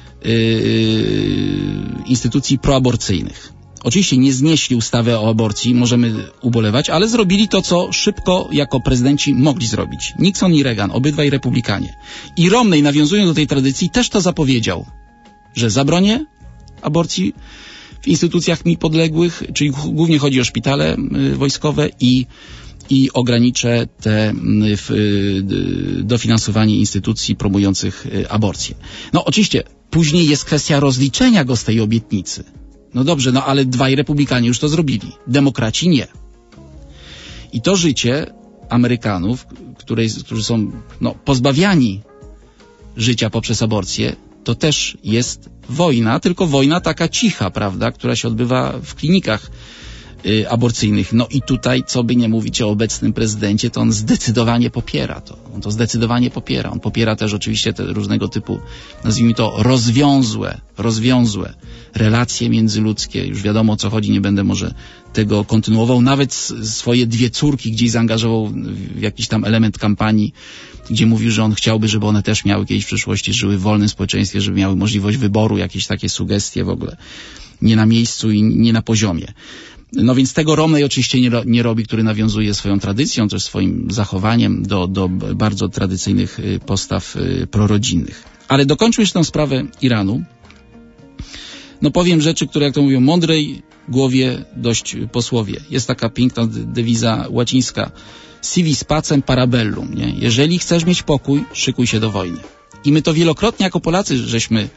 instytucji proaborcyjnych. Oczywiście nie znieśli ustawy o aborcji, możemy ubolewać, ale zrobili to, co szybko jako prezydenci mogli zrobić. Nixon i Reagan, obydwaj republikanie. I Romney, nawiązując do tej tradycji, też to zapowiedział, że zabronię aborcji w instytucjach mi podległych, czyli głównie chodzi o szpitale wojskowe i ograniczę dofinansowanie instytucji promujących aborcję. No oczywiście, później jest kwestia rozliczenia go z tej obietnicy. No dobrze, ale 2 republikanie już to zrobili. Demokraci nie. I to życie Amerykanów, którzy są pozbawiani życia poprzez aborcję, to też jest wojna, tylko wojna taka cicha, prawda, która się odbywa w klinikach aborcyjnych. No i tutaj, co by nie mówić o obecnym prezydencie, to on zdecydowanie popiera to. On to zdecydowanie popiera. On popiera też oczywiście te różnego typu, nazwijmy to, rozwiązłe relacje międzyludzkie. Już wiadomo, o co chodzi, nie będę może tego kontynuował. Nawet swoje 2 córki gdzieś zaangażował w jakiś tam element kampanii, gdzie mówił, że on chciałby, żeby one też miały kiedyś w przyszłości, żyły w wolnym społeczeństwie, żeby miały możliwość wyboru, jakieś takie sugestie w ogóle. Nie na miejscu i nie na poziomie. No więc tego Romney oczywiście nie robi, który nawiązuje swoją tradycją, też swoim zachowaniem do bardzo tradycyjnych postaw prorodzinnych. Ale dokończmy jeszcze tę sprawę Iranu. No powiem rzeczy, które, jak to mówią, mądrej głowie dość posłowie. Jest taka piękna dewiza łacińska: si vis pacem para bellum, nie? Jeżeli chcesz mieć pokój, szykuj się do wojny. I my to wielokrotnie jako Polacy żeśmy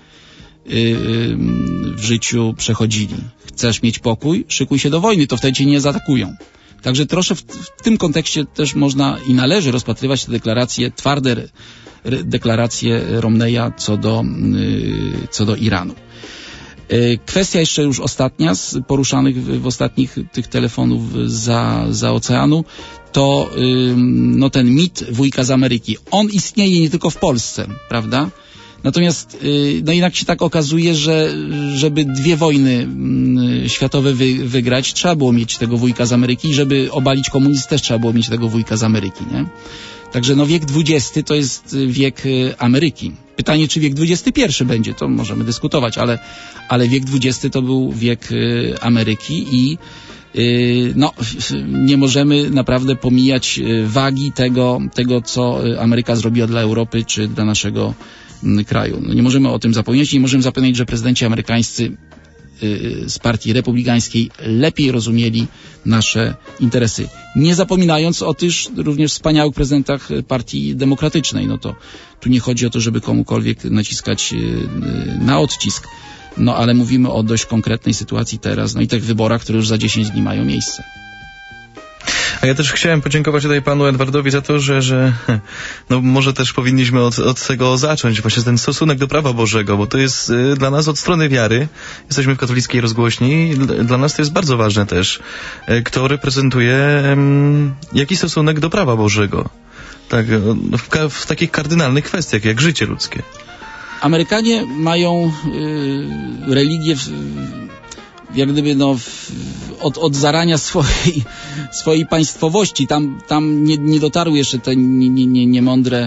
w życiu przechodzili. Chcesz mieć pokój, szykuj się do wojny, to wtedy cię nie zaatakują. Także troszkę w tym kontekście też można i należy rozpatrywać te deklaracje, twarde deklaracje Romneya co do Iranu. Kwestia jeszcze już ostatnia z poruszanych w ostatnich tych telefonów za oceanu, to ten mit wujka z Ameryki. On istnieje nie tylko w Polsce, prawda? Natomiast jednak się tak okazuje, że żeby 2 wojny światowe wygrać, trzeba było mieć tego wujka z Ameryki i żeby obalić komunizm też trzeba było mieć tego wujka z Ameryki, nie? Także wiek XX to jest wiek Ameryki. Pytanie, czy wiek XXI będzie, to możemy dyskutować, ale wiek XX to był wiek Ameryki i nie możemy naprawdę pomijać wagi tego, co Ameryka zrobiła dla Europy czy dla naszego kraju. Nie możemy o tym zapomnieć, nie możemy zapomnieć, że prezydenci amerykańscy z partii republikańskiej lepiej rozumieli nasze interesy. Nie zapominając o tych również wspaniałych prezydentach partii demokratycznej. No to tu nie chodzi o to, żeby komukolwiek naciskać na odcisk. No ale mówimy o dość konkretnej sytuacji teraz, no i tych wyborach, które już za 10 dni mają miejsce. A ja też chciałem podziękować tutaj panu Edwardowi za to, że no może też powinniśmy od tego zacząć, właśnie ten stosunek do prawa Bożego, bo to jest dla nas od strony wiary, jesteśmy w katolickiej rozgłośni, dla nas to jest bardzo ważne też, kto reprezentuje jaki stosunek do prawa Bożego. Tak, w takich kardynalnych kwestiach, jak życie ludzkie. Amerykanie mają religię jak gdyby od zarania swojej państwowości. Tam nie dotarły jeszcze te niemądre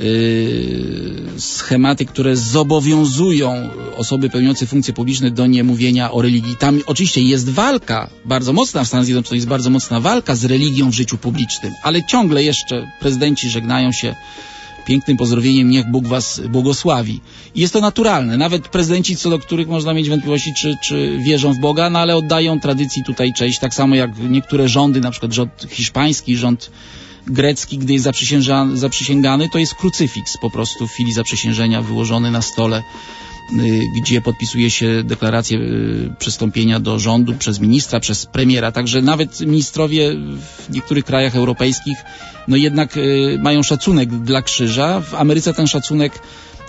schematy, które zobowiązują osoby pełniące funkcje publiczne do niemówienia o religii. Tam oczywiście jest walka, bardzo mocna w Stanach Zjednoczonych, jest bardzo mocna walka z religią w życiu publicznym, ale ciągle jeszcze prezydenci żegnają się pięknym pozdrowieniem, niech Bóg was błogosławi. I jest to naturalne. Nawet prezydenci, co do których można mieć wątpliwości, czy wierzą w Boga, no ale oddają tradycji tutaj cześć. Tak samo jak niektóre rządy, na przykład rząd hiszpański, rząd grecki, gdy jest zaprzysięgany, to jest krucyfiks po prostu w chwili zaprzysiężenia wyłożony na stole, gdzie podpisuje się deklarację przystąpienia do rządu przez ministra, przez premiera. Także nawet ministrowie w niektórych krajach europejskich no jednak mają szacunek dla krzyża. W Ameryce ten szacunek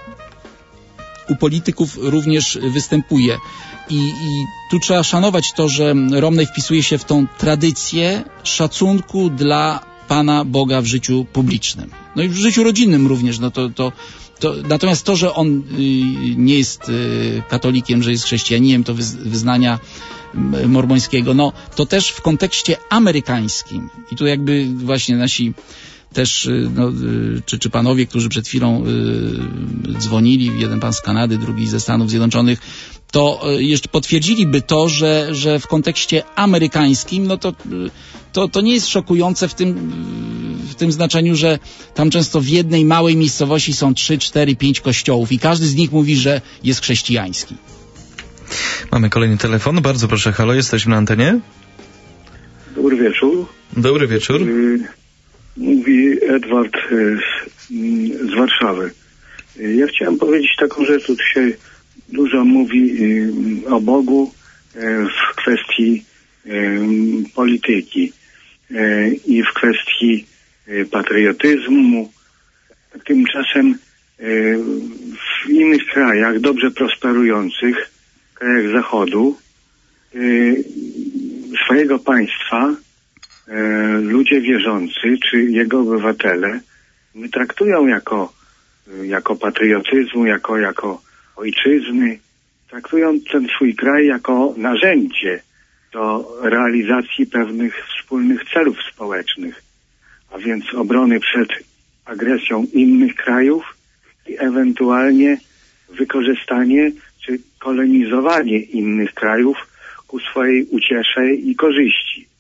u polityków również występuje. I tu trzeba szanować to, że Romney wpisuje się w tą tradycję szacunku dla Pana Boga w życiu publicznym. No i w życiu rodzinnym również. No natomiast to, że on nie jest katolikiem, że jest chrześcijaninem, to wyznania mormońskiego, no to też w kontekście amerykańskim. I tu jakby właśnie nasi też, czy panowie, którzy przed chwilą dzwonili, jeden pan z Kanady, drugi ze Stanów Zjednoczonych, to jeszcze potwierdziliby to, że w kontekście amerykańskim, no to nie jest szokujące w tym znaczeniu, że tam często w jednej małej miejscowości są 3, 4, 5 kościołów i każdy z nich mówi, że jest chrześcijański. Mamy kolejny telefon. Bardzo proszę, halo, jesteśmy na antenie. Dobry wieczór. Dobry wieczór. Mówi Edward z Warszawy. Ja chciałem powiedzieć taką rzecz, tu się dużo mówi o Bogu w kwestii polityki i w kwestii patriotyzmu. Tymczasem w innych krajach, dobrze prosperujących, krajach Zachodu, swojego państwa ludzie wierzący, czy jego obywatele nie traktują jako patriotyzmu, jako ojczyzny. Traktują ten swój kraj jako narzędzie do realizacji pewnych wspólnych celów społecznych, a więc obrony przed agresją innych krajów i ewentualnie wykorzystanie czy kolonizowanie innych krajów ku swojej uciesze i korzyści.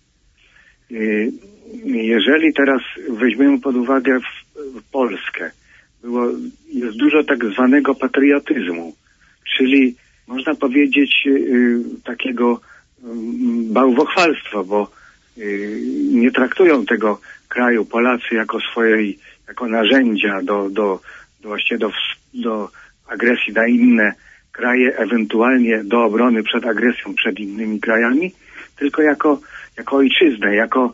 Jeżeli teraz weźmiemy pod uwagę w Polskę, jest dużo tak zwanego patriotyzmu, czyli można powiedzieć takiego bałwochwalstwa, bo nie traktują tego kraju Polacy jako narzędzia do agresji na inne kraje, ewentualnie do obrony przed agresją przed innymi krajami, tylko jako ojczyznę,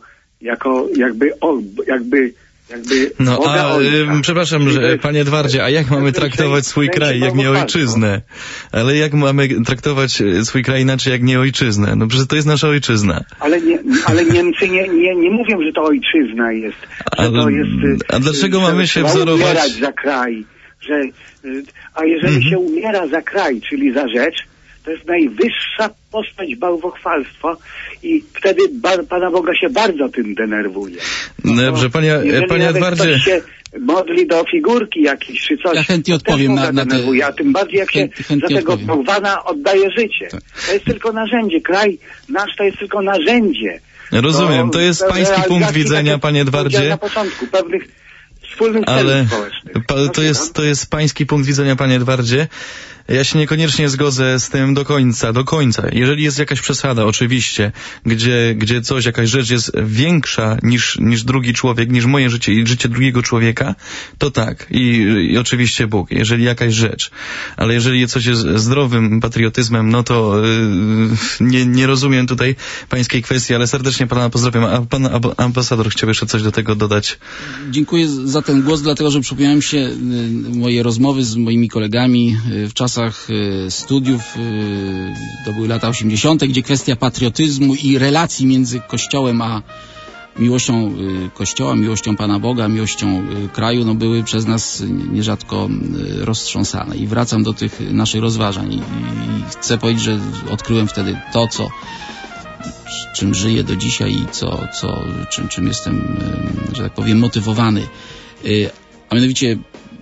No, przepraszam, że panie Edwardzie, a jak mamy traktować swój kraj, jak nie ojczyznę? Ale jak mamy traktować swój kraj inaczej, jak nie ojczyznę? No przecież to jest nasza ojczyzna. Ale Niemcy nie mówią, że to ojczyzna jest. A dlaczego mamy się wzorować? Umierać za kraj, a jeżeli się umiera za kraj, czyli za rzecz, to jest najwyższa postać bałwochwalstwa i wtedy Pana Boga się bardzo tym denerwuje. Dobrze, panie Edwardzie. Ktoś się modli do figurki jakiejś czy coś. Ja chętnie odpowiem na te... A tym bardziej jak się za tego bałwana oddaje życie. Tak. To jest tylko narzędzie. Kraj nasz to jest tylko narzędzie. Rozumiem, to jest pański punkt widzenia, panie Edwardzie. Na początku pewnych wspólnym celu ale społecznym. to jest pański punkt widzenia, panie Edwardzie. Ja się niekoniecznie zgodzę z tym do końca. Jeżeli jest jakaś przesada, oczywiście, gdzie coś, jakaś rzecz jest większa niż drugi człowiek, niż moje życie i życie drugiego człowieka, to tak. I oczywiście Bóg, jeżeli jakaś rzecz. Ale jeżeli coś jest zdrowym patriotyzmem, no to nie rozumiem tutaj pańskiej kwestii, ale serdecznie pana pozdrawiam. A pan ambasador chciał jeszcze coś do tego dodać. Dziękuję za ten głos, dlatego że przypomniałem się moje rozmowy z moimi kolegami w czasach studiów, to były lata 80., gdzie kwestia patriotyzmu i relacji między Kościołem a miłością Kościoła, miłością Pana Boga, miłością kraju, no były przez nas nierzadko roztrząsane. I wracam do tych naszych rozważań i chcę powiedzieć, że odkryłem wtedy to, czym żyję do dzisiaj i czym jestem, że tak powiem, motywowany. A mianowicie,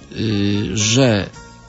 że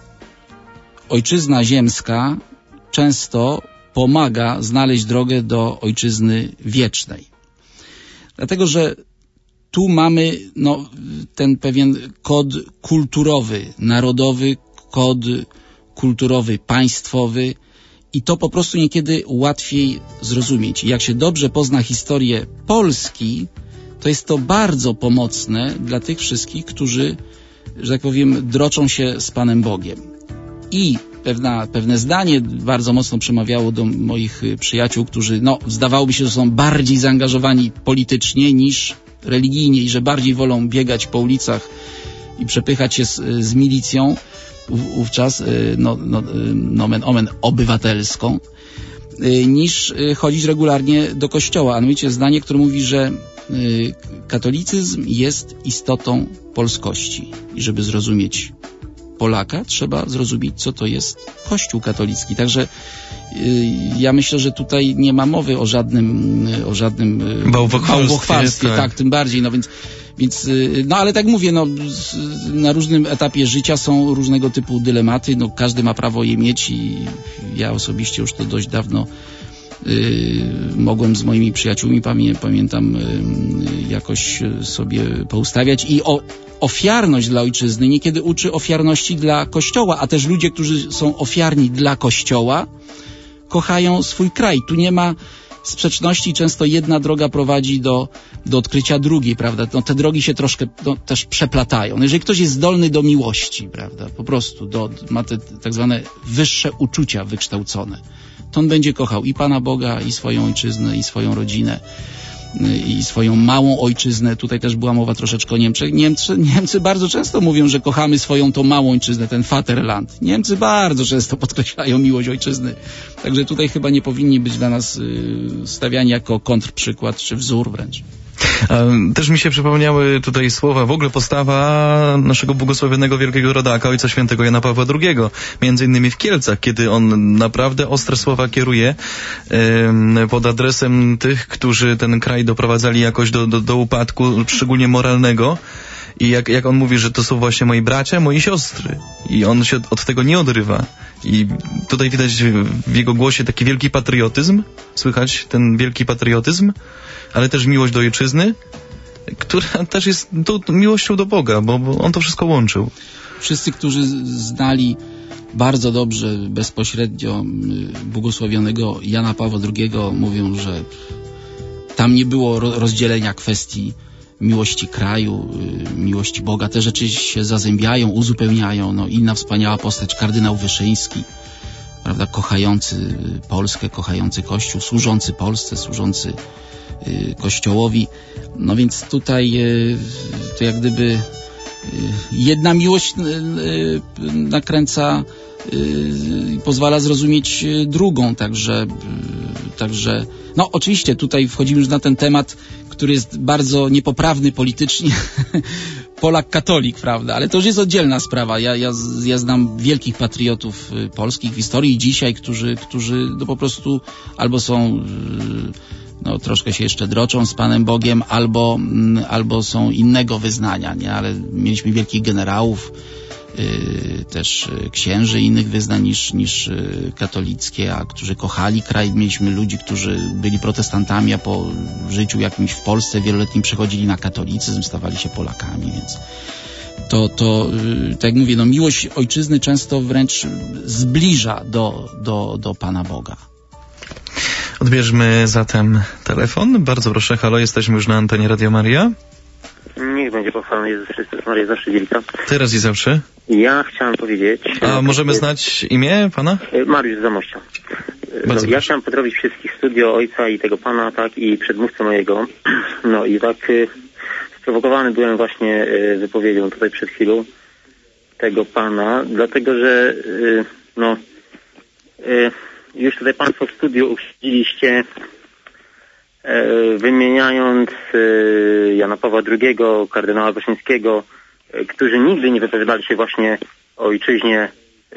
ojczyzna ziemska często pomaga znaleźć drogę do ojczyzny wiecznej. Dlatego, że tu mamy ten pewien kod kulturowy, narodowy, kod kulturowy, państwowy i to po prostu niekiedy łatwiej zrozumieć. Jak się dobrze pozna historię Polski, to jest to bardzo pomocne dla tych wszystkich, którzy, że tak powiem, droczą się z Panem Bogiem. I pewne zdanie bardzo mocno przemawiało do moich przyjaciół, którzy zdawałoby się, że są bardziej zaangażowani politycznie niż religijnie i że bardziej wolą biegać po ulicach i przepychać się z milicją wówczas, nomen omen, obywatelską, niż chodzić regularnie do kościoła. A mianowicie zdanie, które mówi, że katolicyzm jest istotą polskości i żeby zrozumieć Polaka, trzeba zrozumieć, co to jest Kościół katolicki. Także ja myślę, że tutaj nie ma mowy o żadnym bałwochwalstwie, tak, tym bardziej. Ale tak mówię, na różnym etapie życia są różnego typu dylematy, każdy ma prawo je mieć i ja osobiście już to dość dawno mogłem z moimi przyjaciółmi, pamiętam, jakoś sobie poustawiać i ofiarność dla ojczyzny niekiedy uczy ofiarności dla Kościoła, a też ludzie, którzy są ofiarni dla Kościoła, kochają swój kraj. Tu nie ma sprzeczności, często jedna droga prowadzi do odkrycia drugiej, prawda? Te drogi się troszkę też przeplatają. Jeżeli ktoś jest zdolny do miłości, prawda, po prostu ma te tak zwane wyższe uczucia wykształcone, to on będzie kochał i Pana Boga, i swoją ojczyznę, i swoją rodzinę, i swoją małą ojczyznę. Tutaj też była mowa troszeczkę o Niemczech. Niemcy bardzo często mówią, że kochamy swoją tą małą ojczyznę, ten Vaterland. Niemcy bardzo często podkreślają miłość ojczyzny. Także tutaj chyba nie powinni być dla nas stawiani jako kontrprzykład, czy wzór wręcz. Też mi się przypomniały tutaj słowa, w ogóle postawa naszego błogosławionego wielkiego rodaka, Ojca Świętego Jana Pawła II, między innymi w Kielcach, kiedy on naprawdę ostre słowa kieruje pod adresem tych, którzy ten kraj doprowadzali jakoś do upadku, szczególnie moralnego. I jak on mówi, że to są właśnie moi bracia, moi siostry. I on się od tego nie odrywa. I tutaj widać w jego głosie taki wielki patriotyzm, słychać ten wielki patriotyzm, ale też miłość do ojczyzny, która też jest miłością do Boga, bo on to wszystko łączył. Wszyscy, którzy znali bardzo dobrze, bezpośrednio błogosławionego Jana Pawła II, mówią, że tam nie było rozdzielenia kwestii miłości kraju, miłości Boga. Te rzeczy się zazębiają, uzupełniają. Inna wspaniała postać, kardynał Wyszyński, prawda, kochający Polskę, kochający Kościół, służący Polsce, służący Kościołowi. Więc tutaj to jak gdyby jedna miłość nakręca i pozwala zrozumieć drugą. Także oczywiście tutaj wchodzimy już na ten temat, który jest bardzo niepoprawny politycznie. Polak katolik, prawda? Ale to już jest oddzielna sprawa. Ja znam wielkich patriotów polskich w historii i dzisiaj, którzy po prostu albo są troszkę się jeszcze droczą z Panem Bogiem, albo są innego wyznania, nie? Ale mieliśmy wielkich generałów, też księży innych wyznań niż katolickie, a którzy kochali kraj. Mieliśmy ludzi, którzy byli protestantami, a po życiu jakimś w Polsce wieloletnim przechodzili na katolicyzm, stawali się Polakami, więc to tak jak mówię, no miłość ojczyzny często wręcz zbliża do Pana Boga. Odbierzmy zatem telefon. Bardzo proszę, halo, jesteśmy już na antenie Radio Maria. Niech będzie pochwalony Jezus Chrystus, Maria zawsze dzielita. Teraz i zawsze. Ja chciałem powiedzieć... A możemy znać imię Pana? Mariusz z Zamościa. Ja chciałem pozdrowić wszystkich studio ojca i tego Pana, tak, i przedmówcę mojego. No i tak sprowokowany byłem właśnie wypowiedzią tutaj przed chwilą tego Pana, dlatego że już tutaj Państwo w studiu uchwaliliście, wymieniając Jana Pawła II, kardynała Wyszyńskiego, którzy nigdy nie wypowiadali się właśnie o ojczyźnie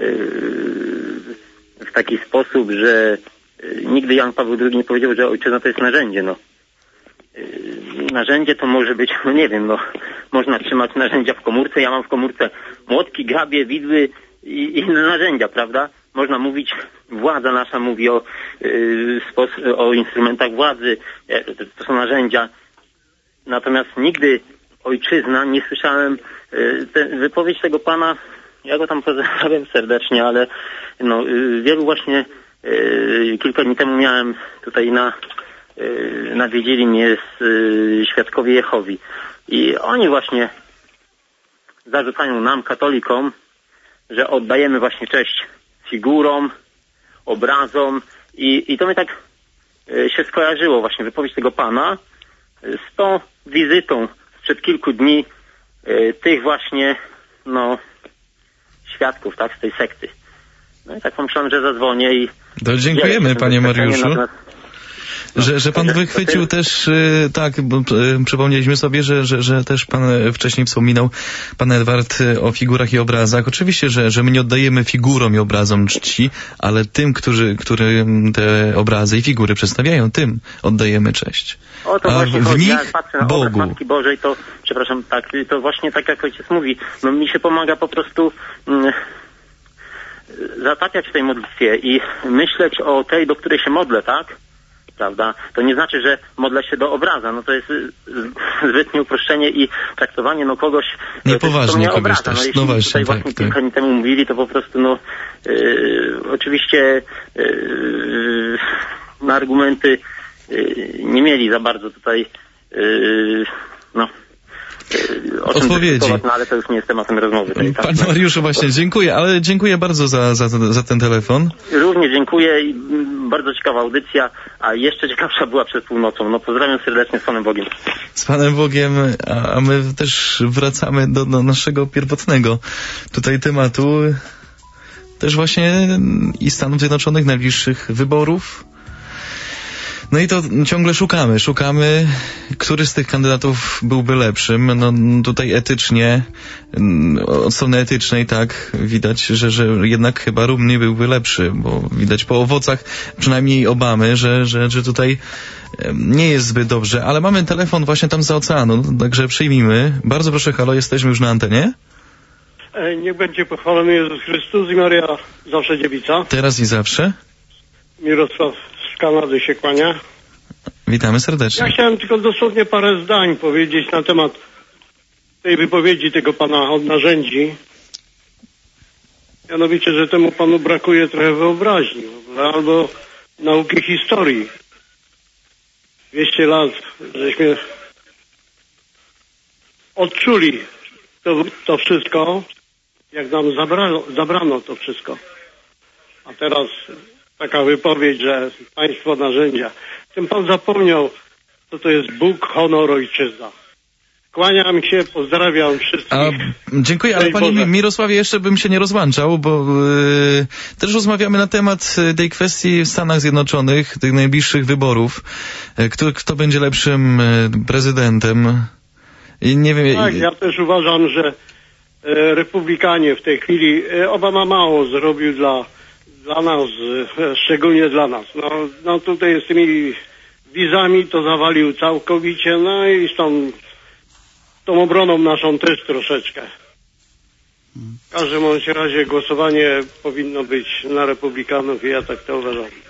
w taki sposób, że nigdy Jan Paweł II nie powiedział, że ojczyzna to jest narzędzie. No. Narzędzie to może być, no nie wiem, no, można trzymać narzędzia w komórce. Ja mam w komórce młotki, grabie, widły i inne narzędzia, prawda? Można mówić, władza nasza mówi o instrumentach władzy, to są narzędzia. Natomiast nigdy ojczyzna, nie słyszałem wypowiedź tego Pana, ja go tam pozdrawiam serdecznie, ale no, wielu właśnie kilka dni temu miałem tutaj nawiedzili mnie Świadkowie Jehowi i oni właśnie zarzucają nam, katolikom, że oddajemy właśnie cześć figurom, obrazom i to mnie tak się skojarzyło właśnie wypowiedź tego Pana z tą wizytą sprzed kilku dni tych właśnie świadków, tak, z tej sekty. No i tak pomyślałem, że zadzwonię i... Dziękujemy, panie Mariuszu. Że pan wychwycił też, tak, bo przypomnieliśmy sobie, że też pan wcześniej wspominał, pan Edward, o figurach i obrazach. Oczywiście, że my nie oddajemy figurom i obrazom czci, ale tym, którzy te obrazy i figury przedstawiają, tym oddajemy cześć. O to właśnie w chodzi. nich Ja patrzę na obraz Bogu. Matki Bożej, to, przepraszam, tak, to właśnie tak jak ojciec mówi, no mi się pomaga po prostu zatapiać w tej modlitwie i myśleć o tej, do której się modlę, tak? Prawda? To nie znaczy, że modlę się do obraza. No to jest zbytnie uproszczenie i traktowanie kogoś... Niepoważnie kogoś obraza. też. No, jeśli właśnie, tutaj właśnie tak. kilka dni temu mówili, to po prostu oczywiście na argumenty nie mieli za bardzo tutaj odpowiedzi. No ale to już nie jest tematem rozmowy. Panie Mariuszu, właśnie dziękuję, ale dziękuję bardzo za ten telefon. Również dziękuję i bardzo ciekawa audycja, a jeszcze ciekawsza była przed północą. No pozdrawiam serdecznie, z Panem Bogiem. Z Panem Bogiem, a my też wracamy do naszego pierwotnego tutaj tematu, też właśnie i Stanów Zjednoczonych, najbliższych wyborów. No i to ciągle szukamy, który z tych kandydatów byłby lepszym. No tutaj etycznie, od strony etycznej, tak, widać, że jednak chyba Romney byłby lepszy, bo widać po owocach przynajmniej Obamy, że tutaj nie jest zbyt dobrze. Ale mamy telefon właśnie tam za oceanu, także przyjmijmy. Bardzo proszę, halo, jesteśmy już na antenie. Niech będzie pochwalony Jezus Chrystus i Maria zawsze dziewica. Teraz i zawsze. Mirosław z Kanady się kłania. Witamy serdecznie. Ja chciałem tylko dosłownie parę zdań powiedzieć na temat tej wypowiedzi tego pana od narzędzi. Mianowicie, że temu panu brakuje trochę wyobraźni albo nauki historii. 200 lat żeśmy odczuli to wszystko, jak nam zabrano to wszystko. A teraz taka wypowiedź, że państwo narzędzia. Tym pan zapomniał, co to jest Bóg, honor, ojczyzna. Kłaniam się, pozdrawiam wszystkich. Dziękuję, ale panie Mirosławie, jeszcze bym się nie rozłączał, bo też rozmawiamy na temat tej kwestii w Stanach Zjednoczonych, tych najbliższych wyborów. Kto będzie lepszym prezydentem? I nie wiem. Tak, ja też uważam, że republikanie w tej chwili, Obama mało zrobił dla nas, szczególnie dla nas. No tutaj z tymi wizami to zawalił całkowicie, no i z tą obroną naszą też troszeczkę. W każdym razie głosowanie powinno być na republikanów i ja tak to uważam.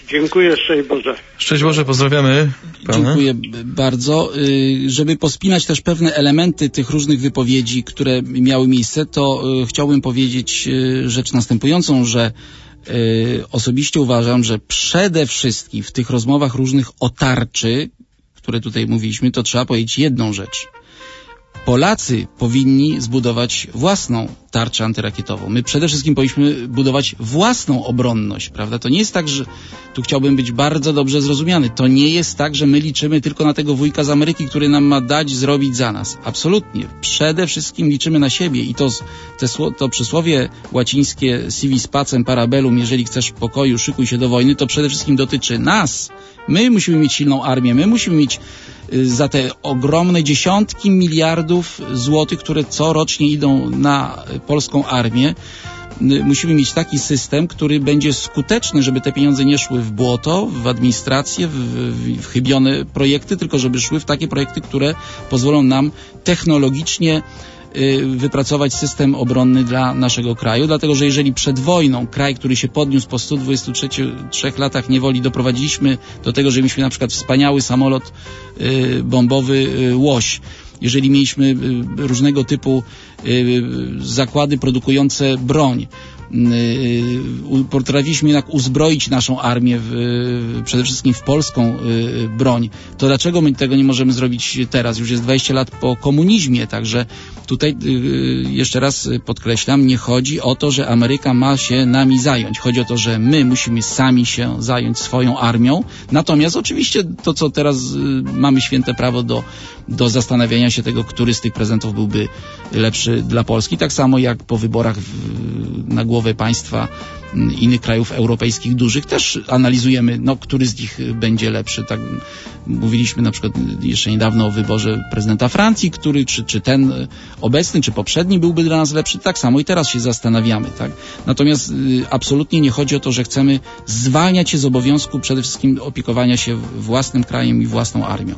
Dziękuję, szczęść Boże. Szczęść Boże, pozdrawiamy pana. Dziękuję bardzo. Żeby pospinać też pewne elementy tych różnych wypowiedzi, które miały miejsce, to chciałbym powiedzieć rzecz następującą, że osobiście uważam, że przede wszystkim w tych rozmowach różnych o tarczy, które tutaj mówiliśmy, to trzeba powiedzieć jedną rzecz. Polacy powinni zbudować własną tarczę antyrakietową. My przede wszystkim powinniśmy budować własną obronność, prawda? To nie jest tak, że tu chciałbym być bardzo dobrze zrozumiany. To nie jest tak, że my liczymy tylko na tego wujka z Ameryki, który nam ma dać, zrobić za nas. Absolutnie. Przede wszystkim liczymy na siebie i to przysłowie łacińskie civis pacem para bellum, jeżeli chcesz pokoju, szykuj się do wojny, to przede wszystkim dotyczy nas. My musimy mieć silną armię, my musimy mieć za te ogromne dziesiątki miliardów złotych, które corocznie idą na polską armię, musimy mieć taki system, który będzie skuteczny, żeby te pieniądze nie szły w błoto, w administrację, w chybione projekty, tylko żeby szły w takie projekty, które pozwolą nam technologicznie wypracować system obronny dla naszego kraju, dlatego że jeżeli przed wojną kraj, który się podniósł po 123 latach niewoli, doprowadziliśmy do tego, że mieliśmy na przykład wspaniały samolot bombowy Łoś, jeżeli mieliśmy różnego typu zakłady produkujące broń, potrafiliśmy jednak uzbroić naszą armię, przede wszystkim w polską broń, to dlaczego my tego nie możemy zrobić teraz? Już jest 20 lat po komunizmie, także tutaj jeszcze raz podkreślam, nie chodzi o to, że Ameryka ma się nami zająć. Chodzi o to, że my musimy sami się zająć swoją armią. Natomiast oczywiście to, co teraz mamy święte prawo do zastanawiania się tego, który z tych prezentów byłby lepszy dla Polski. Tak samo jak po wyborach na głowę państwa innych krajów europejskich dużych też analizujemy, który z nich będzie lepszy. Tak mówiliśmy na przykład jeszcze niedawno o wyborze prezydenta Francji, który czy ten obecny, czy poprzedni byłby dla nas lepszy. Tak samo i teraz się zastanawiamy. Tak? Natomiast absolutnie nie chodzi o to, że chcemy zwalniać się z obowiązku przede wszystkim opiekowania się własnym krajem i własną armią.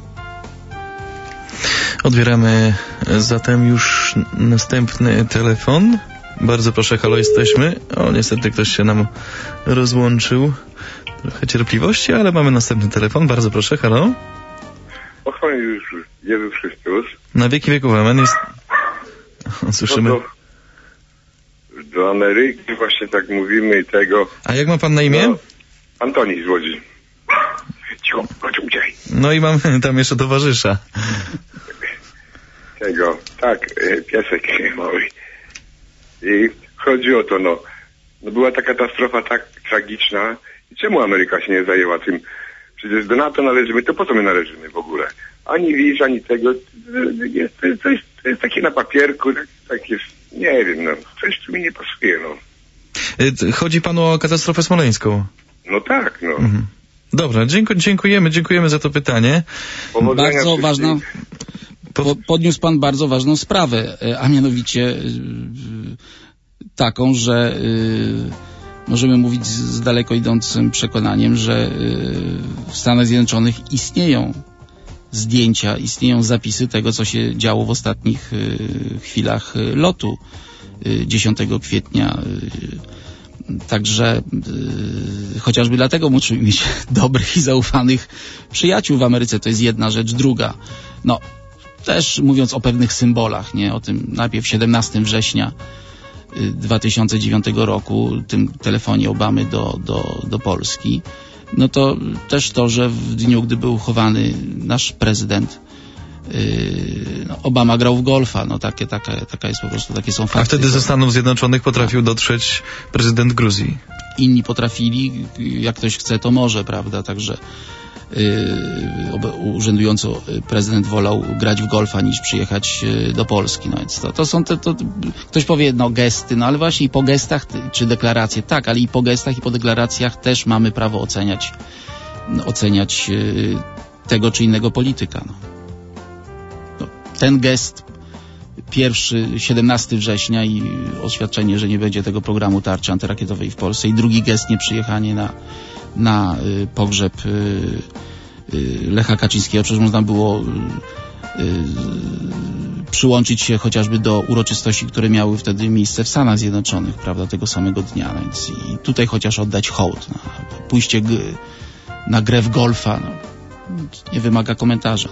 Odbieramy zatem już następny telefon. Bardzo proszę, halo, jesteśmy. O, niestety ktoś się nam rozłączył. Trochę cierpliwości, ale mamy następny telefon. Bardzo proszę, halo. Pochwalę już Jezus Chrystus. Na wieki wieków, amen. Słyszymy. Do Ameryki właśnie tak mówimy i tego. A jak ma pan na imię? Antoni z Łodzi. Cicho, chodź uciekaj. No i mam tam jeszcze towarzysza. Tego, tak, piesek mały. I chodzi o to, była ta katastrofa tak tragiczna. I czemu Ameryka się nie zajęła tym? Przecież do NATO należymy, to po co my należymy w ogóle? Ani wiz, ani tego. To jest takie na papierku, tak jest, nie wiem, coś tu mi nie pasuje, Chodzi panu o katastrofę smoleńską? No tak, Mhm. Dobra, dziękujemy za to pytanie. Bardzo ważna... Podniósł pan bardzo ważną sprawę, a mianowicie taką, że możemy mówić z daleko idącym przekonaniem, że w Stanach Zjednoczonych istnieją zdjęcia, istnieją zapisy tego, co się działo w ostatnich chwilach lotu 10 kwietnia. Także chociażby dlatego musimy mieć dobrych i zaufanych przyjaciół w Ameryce. To jest jedna rzecz. Druga, też mówiąc o pewnych symbolach, o tym najpierw 17 września 2009 roku, tym telefonie Obamy do Polski, to też to, że w dniu, gdy był chowany nasz prezydent, Obama grał w golfa, taka jest po prostu, takie są fakty. A wtedy ze Stanów Zjednoczonych potrafił dotrzeć prezydent Gruzji. Inni potrafili, jak ktoś chce, to może, prawda, także urzędujący prezydent wolał grać w golfa niż przyjechać do Polski. Więc to są ktoś powie, gesty, ale właśnie i po gestach, czy deklaracje, tak, ale i po gestach i po deklaracjach też mamy prawo oceniać tego czy innego polityka. Ten gest pierwszy, 17 września i oświadczenie, że nie będzie tego programu tarczy antyrakietowej w Polsce, i drugi gest, nieprzyjechanie na pogrzeb Lecha Kaczyńskiego. Przecież można było przyłączyć się chociażby do uroczystości, które miały wtedy miejsce w Stanach Zjednoczonych, prawda, tego samego dnia. Więc i tutaj chociaż oddać hołd. Pójście na grę w golfa nie wymaga komentarza.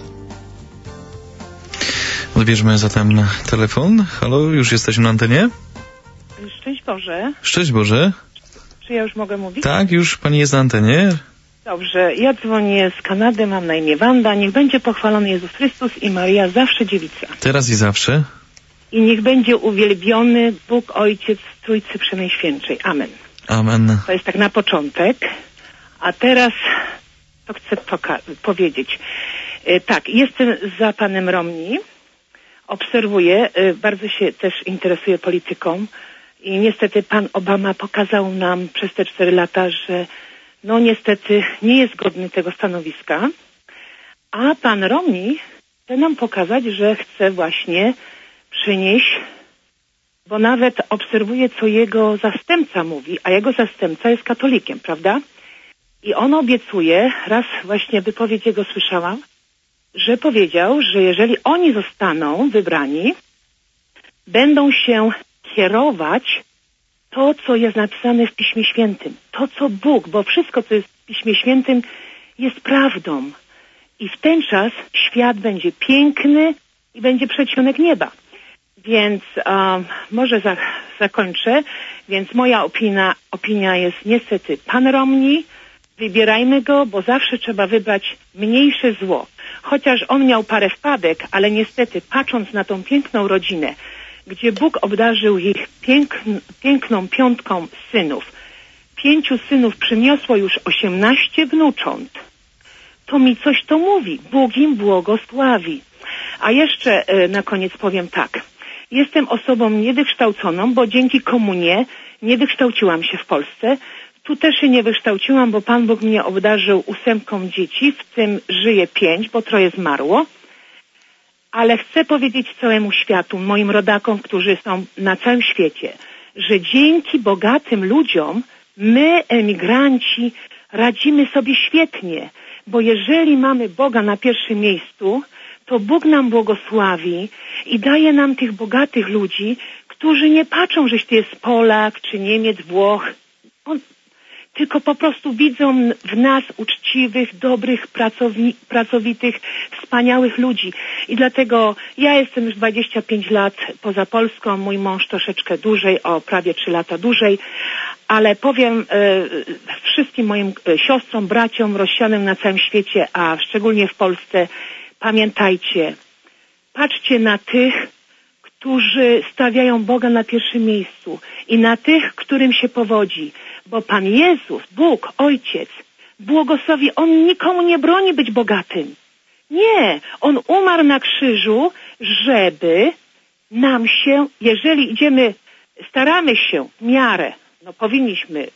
Odbierzmy zatem telefon. Halo, już jesteśmy na antenie? Szczęść Boże. Szczęść Boże. Czy ja już mogę mówić? Tak, już pani jest na antenie. Dobrze, ja dzwonię z Kanady, mam na imię Wanda. Niech będzie pochwalony Jezus Chrystus i Maria zawsze dziewica. Teraz i zawsze. I niech będzie uwielbiony Bóg Ojciec w Trójcy Przenajświętszej. Amen. Amen. To jest tak na początek. A teraz to chcę powiedzieć. Tak, jestem za panem Romney. Obserwuję, bardzo się też interesuję polityką i niestety pan Obama pokazał nam przez te 4 lata, że no niestety nie jest godny tego stanowiska, a pan Romney chce nam pokazać, że chce właśnie przynieść, bo nawet obserwuję, co jego zastępca mówi, a jego zastępca jest katolikiem, prawda? I on obiecuje, raz właśnie wypowiedź jego słyszałam, że powiedział, że jeżeli oni zostaną wybrani, będą się kierować to, co jest napisane w Piśmie Świętym. To, co Bóg, bo wszystko, co jest w Piśmie Świętym, jest prawdą. I w ten czas świat będzie piękny i będzie przedsionek nieba. Więc może zakończę. Więc moja opinia jest niestety pan Romney. Wybierajmy go, bo zawsze trzeba wybrać mniejsze zło. Chociaż on miał parę wpadek, ale niestety patrząc na tą piękną rodzinę, gdzie Bóg obdarzył ich piękną 5 synów, 5 synów przyniosło już 18 wnucząt, to mi coś to mówi. Bóg im błogosławi. A jeszcze na koniec powiem tak. Jestem osobą niewykształconą, bo dzięki komunie nie wykształciłam się w Polsce. Tu też się nie wykształciłam, bo Pan Bóg mnie obdarzył 8 dzieci, w tym żyje 5, bo 3 zmarło. Ale chcę powiedzieć całemu światu, moim rodakom, którzy są na całym świecie, że dzięki bogatym ludziom my, emigranci, radzimy sobie świetnie. Bo jeżeli mamy Boga na pierwszym miejscu, to Bóg nam błogosławi i daje nam tych bogatych ludzi, którzy nie patrzą, że to jest Polak, czy Niemiec, Włoch, tylko po prostu widzą w nas uczciwych, dobrych, pracowitych, wspaniałych ludzi. I dlatego ja jestem już 25 lat poza Polską, mój mąż troszeczkę dłużej, o prawie 3 lata dłużej, ale powiem wszystkim moim siostrom, braciom rozsianym na całym świecie, a szczególnie w Polsce, pamiętajcie, patrzcie na tych, którzy stawiają Boga na pierwszym miejscu i na tych, którym się powodzi. Bo Pan Jezus, Bóg, Ojciec, błogosławi, On nikomu nie broni być bogatym. Nie, On umarł na krzyżu, żeby nam się, jeżeli idziemy, staramy się w miarę, powinniśmy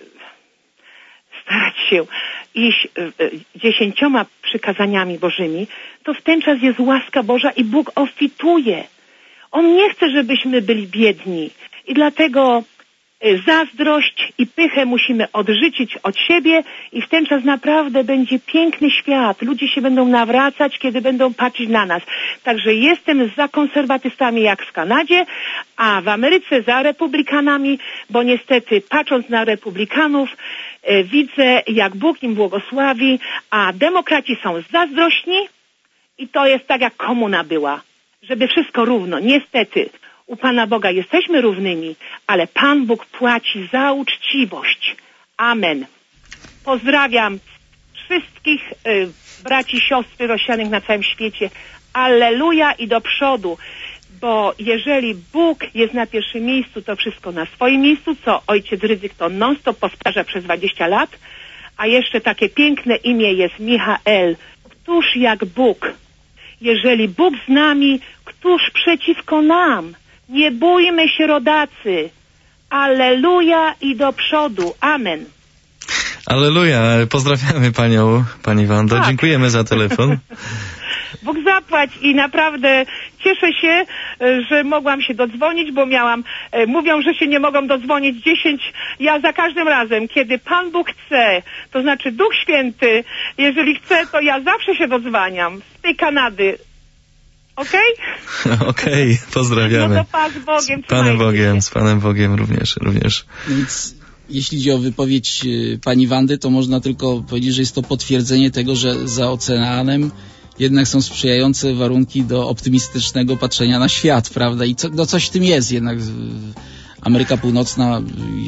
starać się iść 10 przykazaniami Bożymi, to w ten czas jest łaska Boża i Bóg obfituje. On nie chce, żebyśmy byli biedni i dlatego zazdrość i pychę musimy odrzucić od siebie i w ten czas naprawdę będzie piękny świat. Ludzie się będą nawracać, kiedy będą patrzeć na nas. Także jestem za konserwatystami jak w Kanadzie, a w Ameryce za republikanami, bo niestety patrząc na republikanów widzę, jak Bóg im błogosławi, a demokraci są zazdrośni i to jest tak, jak komuna była, żeby wszystko równo. Niestety u Pana Boga jesteśmy równymi, ale Pan Bóg płaci za uczciwość. Amen. Pozdrawiam wszystkich braci i siostry rozsianych na całym świecie. Alleluja i do przodu. Bo jeżeli Bóg jest na pierwszym miejscu, to wszystko na swoim miejscu, co ojciec Rydzyk to non-stop powtarza przez 20 lat. A jeszcze takie piękne imię jest Michael. Któż jak Bóg? Jeżeli Bóg z nami, któż przeciwko nam? Nie bójmy się, rodacy. Alleluja i do przodu. Amen. Alleluja. Pozdrawiamy pani Wando. Tak. Dziękujemy za telefon. Bóg zapłać i naprawdę cieszę się, że mogłam się dodzwonić, bo mówią, że się nie mogą dodzwonić 10. Ja za każdym razem, kiedy Pan Bóg chce, to znaczy Duch Święty, jeżeli chce, to ja zawsze się dodzwaniam z tej Kanady. Okej? Okej, pozdrawiamy. No to Pan z Bogiem. Z Panem Bogiem również. Więc jeśli chodzi o wypowiedź pani Wandy, to można tylko powiedzieć, że jest to potwierdzenie tego, że za oceanem jednak są sprzyjające warunki do optymistycznego patrzenia na świat, prawda? I coś w tym jest jednak. Ameryka Północna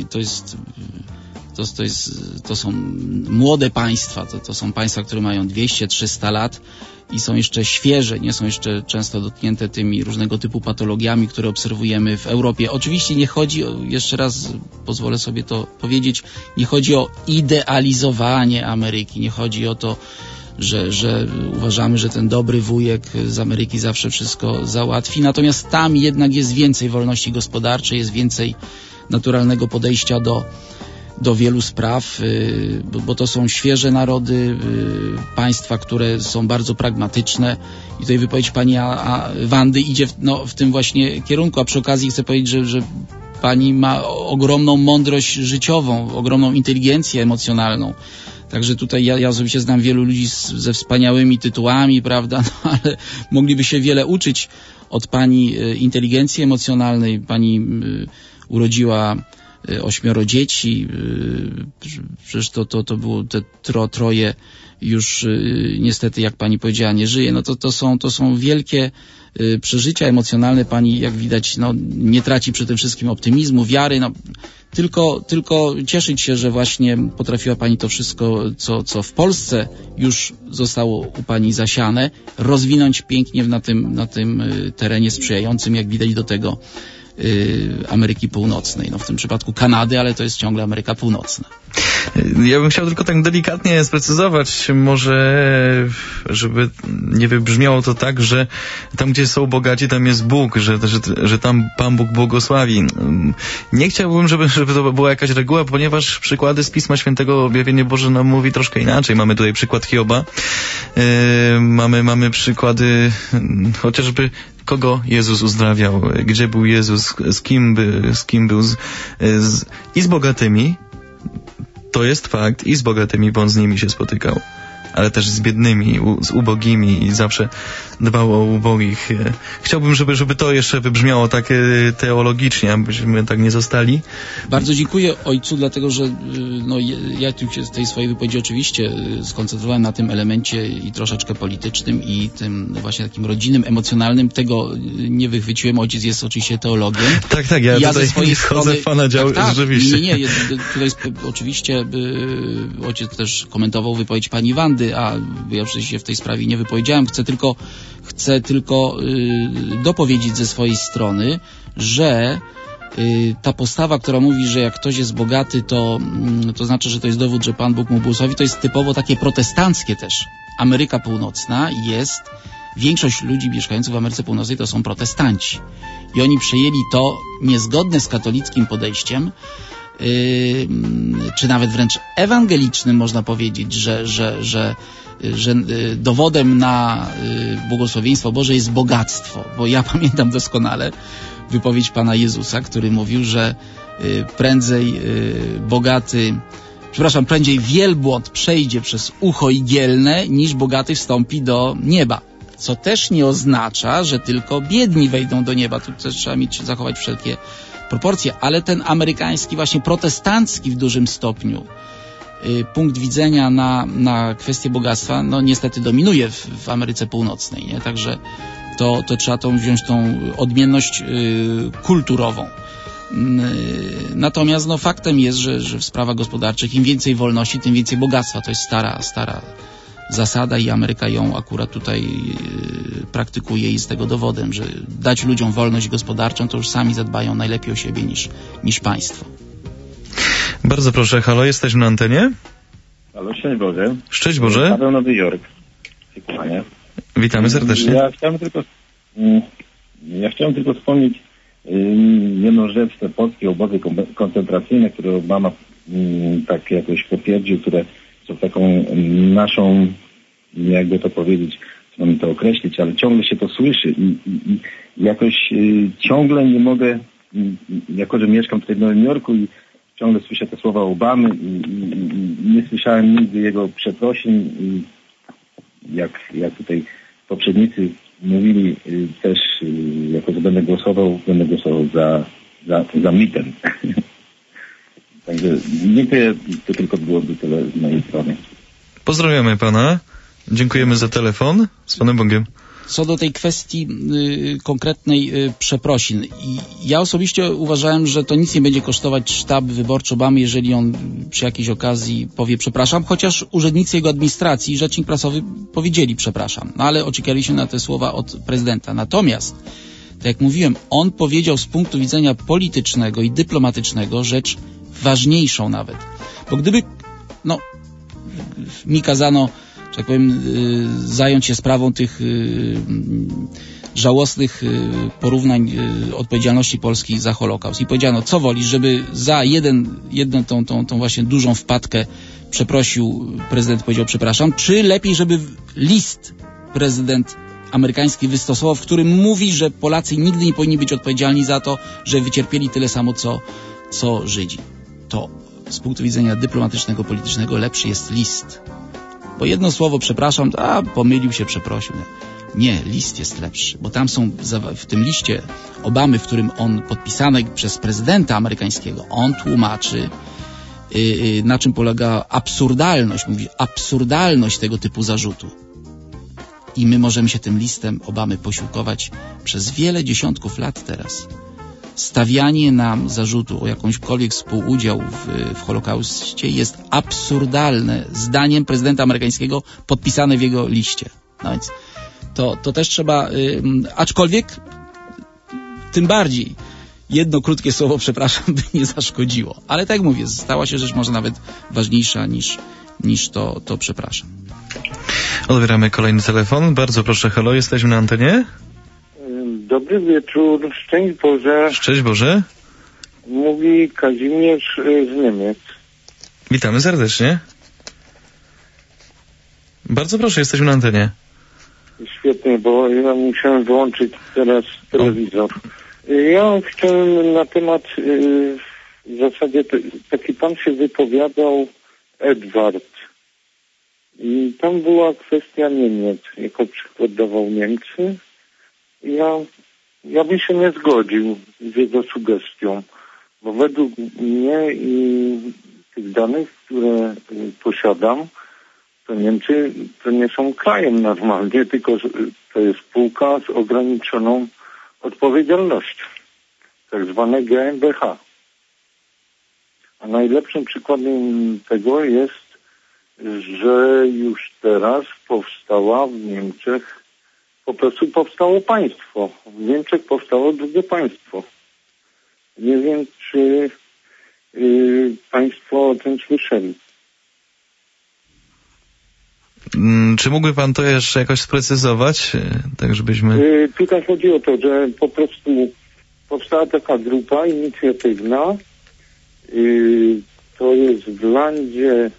to są młode państwa, to są państwa, które mają 200-300 lat i są jeszcze świeże, nie są jeszcze często dotknięte tymi różnego typu patologiami, które obserwujemy w Europie. Oczywiście nie chodzi, jeszcze raz pozwolę sobie to powiedzieć, nie chodzi o idealizowanie Ameryki, nie chodzi o to, że uważamy, że ten dobry wujek z Ameryki zawsze wszystko załatwi. Natomiast tam jednak jest więcej wolności gospodarczej, jest więcej naturalnego podejścia do wielu spraw, bo to są świeże narody, państwa, które są bardzo pragmatyczne. I tutaj wypowiedź pani Wandy idzie w tym właśnie kierunku. A przy okazji chcę powiedzieć, że pani ma ogromną mądrość życiową, ogromną inteligencję emocjonalną. Także tutaj ja osobiście znam wielu ludzi ze wspaniałymi tytułami, prawda, ale mogliby się wiele uczyć od pani inteligencji emocjonalnej. Pani urodziła 8 dzieci, przecież to było te troje już niestety, jak pani powiedziała, nie żyje. No to są wielkie przeżycia emocjonalne. Pani, jak widać, nie traci przy tym wszystkim optymizmu, wiary, tylko cieszyć się, że właśnie potrafiła pani to wszystko, co w Polsce już zostało u pani zasiane, rozwinąć pięknie na tym terenie sprzyjającym, jak widać, do tego Ameryki Północnej. W tym przypadku Kanady, ale to jest ciągle Ameryka Północna. Ja bym chciał tylko tak delikatnie sprecyzować, może żeby nie wybrzmiało to tak, że tam, gdzie są bogaci, tam jest Bóg, że tam Pan Bóg błogosławi. Nie chciałbym, żeby to była jakaś reguła, ponieważ przykłady z Pisma Świętego, Objawienie Boże nam mówi troszkę inaczej. Mamy tutaj przykład Hioba, mamy przykłady chociażby kogo Jezus uzdrawiał, gdzie był Jezus, z kim był i z bogatymi, to jest fakt, i z bogatymi, bo on z nimi się spotykał, ale też z biednymi, z ubogimi i zawsze dbał o ubogich. Chciałbym, żeby to jeszcze wybrzmiało tak teologicznie, abyśmy tak nie zostali. Bardzo dziękuję ojcu, dlatego że ja tu się z tej swojej wypowiedzi oczywiście skoncentrowałem na tym elemencie i troszeczkę politycznym i tym właśnie takim rodzinnym, emocjonalnym. Tego nie wychwyciłem. Ojciec jest oczywiście teologiem. Tak, ja tutaj ze swojej strony w pana dział, rzeczywiście. Nie, tutaj oczywiście ojciec też komentował wypowiedź pani Wandy, a ja oczywiście w tej sprawie nie wypowiedziałem. Chcę tylko dopowiedzieć ze swojej strony, że ta postawa, która mówi, że jak ktoś jest bogaty, to znaczy, że to jest dowód, że Pan Bóg mu błogosławi, to jest typowo takie protestanckie też. Ameryka Północna jest, większość ludzi mieszkających w Ameryce Północnej to są protestanci. I oni przyjęli to niezgodne z katolickim podejściem, czy nawet wręcz ewangelicznym, można powiedzieć, że dowodem na błogosławieństwo Boże jest bogactwo. Bo ja pamiętam doskonale wypowiedź Pana Jezusa, który mówił, że prędzej wielbłąd przejdzie przez ucho igielne, niż bogaty wstąpi do nieba. Co też nie oznacza, że tylko biedni wejdą do nieba. Tu też trzeba zachować wszelkie proporcje, ale ten amerykański, właśnie protestancki w dużym stopniu punkt widzenia na kwestię bogactwa, niestety dominuje w Ameryce Północnej, nie? Także to trzeba wziąć tą odmienność kulturową. Natomiast faktem jest, że w sprawach gospodarczych im więcej wolności, tym więcej bogactwa. To jest stara zasada i Ameryka ją akurat tutaj praktykuje i z tego dowodem, że dać ludziom wolność gospodarczą, to już sami zadbają najlepiej o siebie niż państwo. Bardzo proszę, halo, jesteśmy na antenie. Halo, szczęść Boże. Szczęść Boże. Paweł, Nowy Jork. Dziękuję. Witamy serdecznie. Ja chciałem tylko wspomnieć jedną rzecz, te polskie obozy koncentracyjne, które Obama tak jakoś potwierdził, które są taką naszą, jakby to powiedzieć, trzeba mi to określić, ale ciągle się to słyszy i jakoś ciągle nie mogę, jako że mieszkam tutaj w Nowym Jorku i ciągle słyszę te słowa Obamy i nie słyszałem nigdy jego przeprosin i jak tutaj poprzednicy mówili też, jako że będę głosował za mitem. Także dziękuję, to tylko byłoby tyle z mojej strony. Pozdrawiamy pana, dziękujemy za telefon, z Panem Bogiem. Co do tej kwestii konkretnej przeprosin. Ja osobiście uważałem, że to nic nie będzie kosztować sztab wyborczy Obamy, jeżeli on przy jakiejś okazji powie przepraszam, chociaż urzędnicy jego administracji, rzecznik prasowy powiedzieli przepraszam. No ale oczekiwaliśmy na te słowa od prezydenta. Natomiast, tak jak mówiłem, on powiedział z punktu widzenia politycznego i dyplomatycznego rzecz ważniejszą nawet. Bo gdyby mi kazano, że tak powiem, zająć się sprawą tych żałosnych porównań odpowiedzialności Polski za Holokaust i powiedziano, co wolisz, żeby za jedną tą właśnie dużą wpadkę przeprosił, prezydent powiedział przepraszam, czy lepiej, żeby list prezydent amerykański wystosował, w którym mówi, że Polacy nigdy nie powinni być odpowiedzialni za to, że wycierpieli tyle samo co Żydzi. To z punktu widzenia dyplomatycznego, politycznego lepszy jest list. Bo jedno słowo przepraszam, pomylił się, przeprosił. Nie, list jest lepszy, bo tam są w tym liście Obamy, w którym on podpisany przez prezydenta amerykańskiego, on tłumaczy, na czym polega absurdalność, mówi absurdalność tego typu zarzutu. I my możemy się tym listem Obamy posiłkować przez wiele dziesiątków lat teraz. Stawianie nam zarzutu o jakąśkolwiek współudział w Holokauście jest absurdalne zdaniem prezydenta amerykańskiego podpisane w jego liście. No więc to też trzeba, aczkolwiek tym bardziej jedno krótkie słowo przepraszam by nie zaszkodziło. Ale tak jak mówię, stała się rzecz może nawet ważniejsza niż to przepraszam. Odbieramy kolejny telefon. Bardzo proszę, halo, jesteśmy na antenie. Dobry wieczór, szczęść Boże. Szczęść Boże. Mówi Kazimierz z Niemiec. Witamy serdecznie. Bardzo proszę, jesteśmy na antenie. Świetnie, bo ja musiałem wyłączyć teraz telewizor. Ja chciałem na temat, w zasadzie taki pan się wypowiadał, Edward. I tam była kwestia Niemiec, jako przykład dawał Niemcy. Ja bym się nie zgodził z jego sugestią, bo według mnie i tych danych, które posiadam, to Niemcy to nie są krajem normalnie, tylko to jest spółka z ograniczoną odpowiedzialnością, tak zwane GmbH. A najlepszym przykładem tego jest, że już teraz powstała w Niemczech, po prostu powstało państwo. W Niemczech powstało drugie państwo. Nie wiem, czy państwo o tym słyszeli. Czy mógłby pan to jeszcze jakoś sprecyzować, tak żebyśmy... Tutaj chodzi o to, że po prostu powstała taka grupa inicjatywna. To jest w landzie...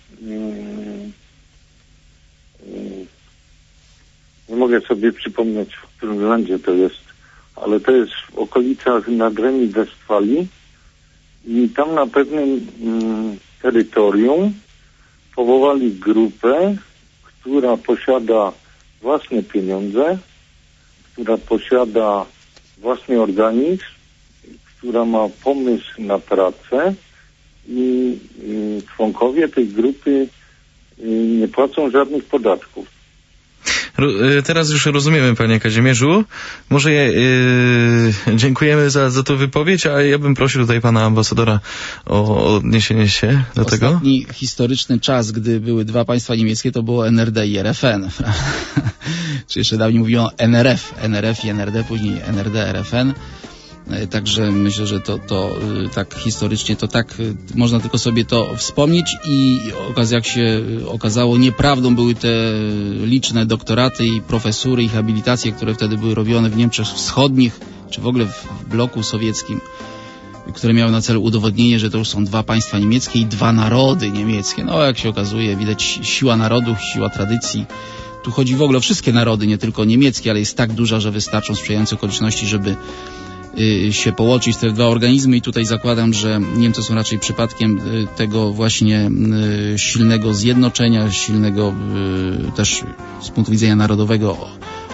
nie mogę sobie przypomnieć, w którym landzie to jest, ale to jest w okolicach Nadrenii Westfalii i tam na pewnym terytorium powołali grupę, która posiada własne pieniądze, która posiada własny organizm, która ma pomysł na pracę i członkowie tej grupy nie płacą żadnych podatków. Teraz już rozumiemy, panie Kazimierzu. Może dziękujemy za tę wypowiedź, a ja bym prosił tutaj pana ambasadora o odniesienie się do tego. Ostatni historyczny czas, gdy były dwa państwa niemieckie, to było NRD i RFN. Czy jeszcze dawniej mówiono NRF i NRD, później NRD, RFN. Także myślę, że to tak historycznie, to tak można tylko sobie to wspomnieć i jak się okazało, nieprawdą były te liczne doktoraty i profesury i habilitacje, które wtedy były robione w Niemczech Wschodnich, czy w ogóle w bloku sowieckim, które miały na celu udowodnienie, że to już są dwa państwa niemieckie i dwa narody niemieckie. No jak się okazuje, widać siła narodów, siła tradycji. Tu chodzi w ogóle o wszystkie narody, nie tylko niemieckie, ale jest tak duża, że wystarczą sprzyjające okoliczności, żeby się połączyć te dwa organizmy i tutaj zakładam, że Niemcy są raczej przypadkiem tego właśnie silnego zjednoczenia, silnego też z punktu widzenia narodowego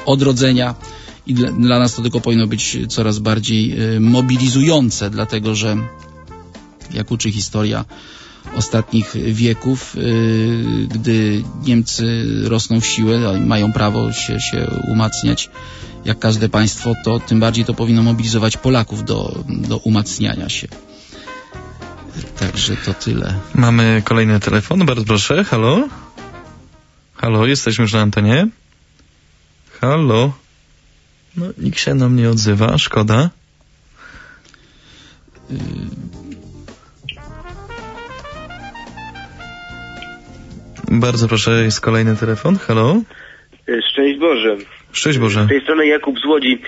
odrodzenia i dla nas to tylko powinno być coraz bardziej mobilizujące, dlatego że jak uczy historia ostatnich wieków, gdy Niemcy rosną w siłę, mają prawo się umacniać jak każde państwo, to tym bardziej to powinno mobilizować Polaków do umacniania się. Także to tyle. Mamy kolejny telefon, bardzo proszę. Halo? Halo, jesteśmy już na antenie. Halo? No, nikt się nam nie odzywa, szkoda. Bardzo proszę, jest kolejny telefon. Halo? Szczęść Boże. Szczęść Boże. Z tej strony Jakub z Łodzi.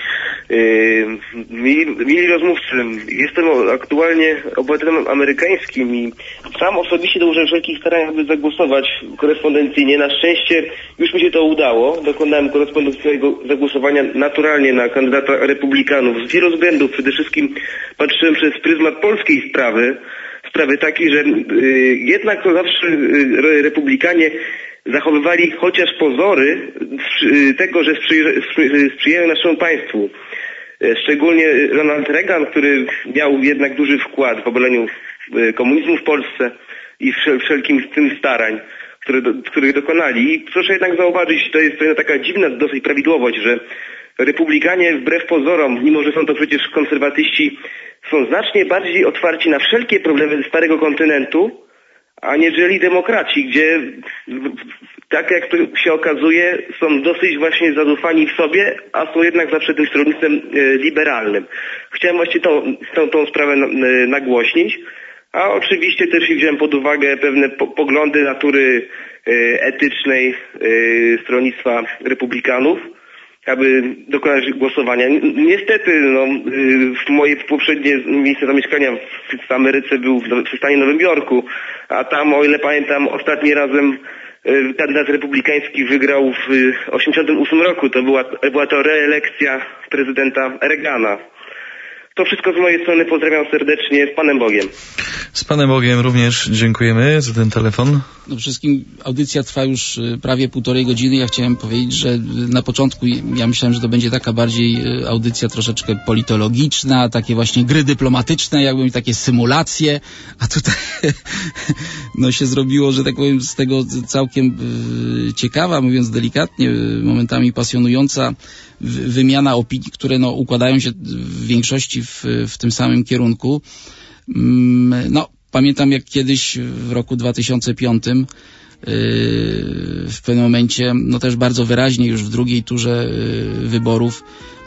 Mili rozmówcy, jestem aktualnie obywatelem amerykańskim i sam osobiście dołożę wszelkich starań, aby zagłosować korespondencyjnie. Na szczęście już mi się to udało. Dokonałem korespondencyjnego zagłosowania naturalnie na kandydata republikanów. Z wielu względów. Przede wszystkim patrzyłem przez pryzmat polskiej sprawy takiej, że jednak to zawsze republikanie zachowywali chociaż pozory tego, że sprzyjają naszemu państwu. Szczególnie Ronald Reagan, który miał jednak duży wkład w obaleniu komunizmu w Polsce i wszelkim tym starań, których dokonali. I proszę jednak zauważyć, to jest pewna taka dziwna dosyć prawidłowość, że republikanie wbrew pozorom, mimo że są to przecież konserwatyści, są znacznie bardziej otwarci na wszelkie problemy starego kontynentu, aniżeli demokraci, gdzie tak jak to się okazuje, są dosyć właśnie zadufani w sobie, a są jednak zawsze tym stronnictwem liberalnym. Chciałem właśnie tą sprawę nagłośnić, a oczywiście też wziąłem pod uwagę pewne poglądy natury etycznej stronnictwa republikanów, aby dokonać głosowania. Niestety, moje poprzednie miejsce zamieszkania w Ameryce był w stanie Nowym Jorku, a tam, o ile pamiętam, ostatni razem kandydat republikański wygrał w 1988 roku. Była to reelekcja prezydenta Reagana. To wszystko z mojej strony. Pozdrawiam serdecznie. Z Panem Bogiem. Z Panem Bogiem również dziękujemy za ten telefon. No przede wszystkim audycja trwa już prawie 1,5 godziny. Ja chciałem powiedzieć, że na początku ja myślałem, że to będzie taka bardziej audycja troszeczkę politologiczna, takie właśnie gry dyplomatyczne, jakby takie symulacje, a tutaj no się zrobiło, że tak powiem, z tego całkiem ciekawa, mówiąc delikatnie, momentami pasjonująca wymiana opinii, które no układają się w większości w tym samym kierunku. No, pamiętam jak kiedyś w roku 2005 w pewnym momencie, no też bardzo wyraźnie już w drugiej turze wyborów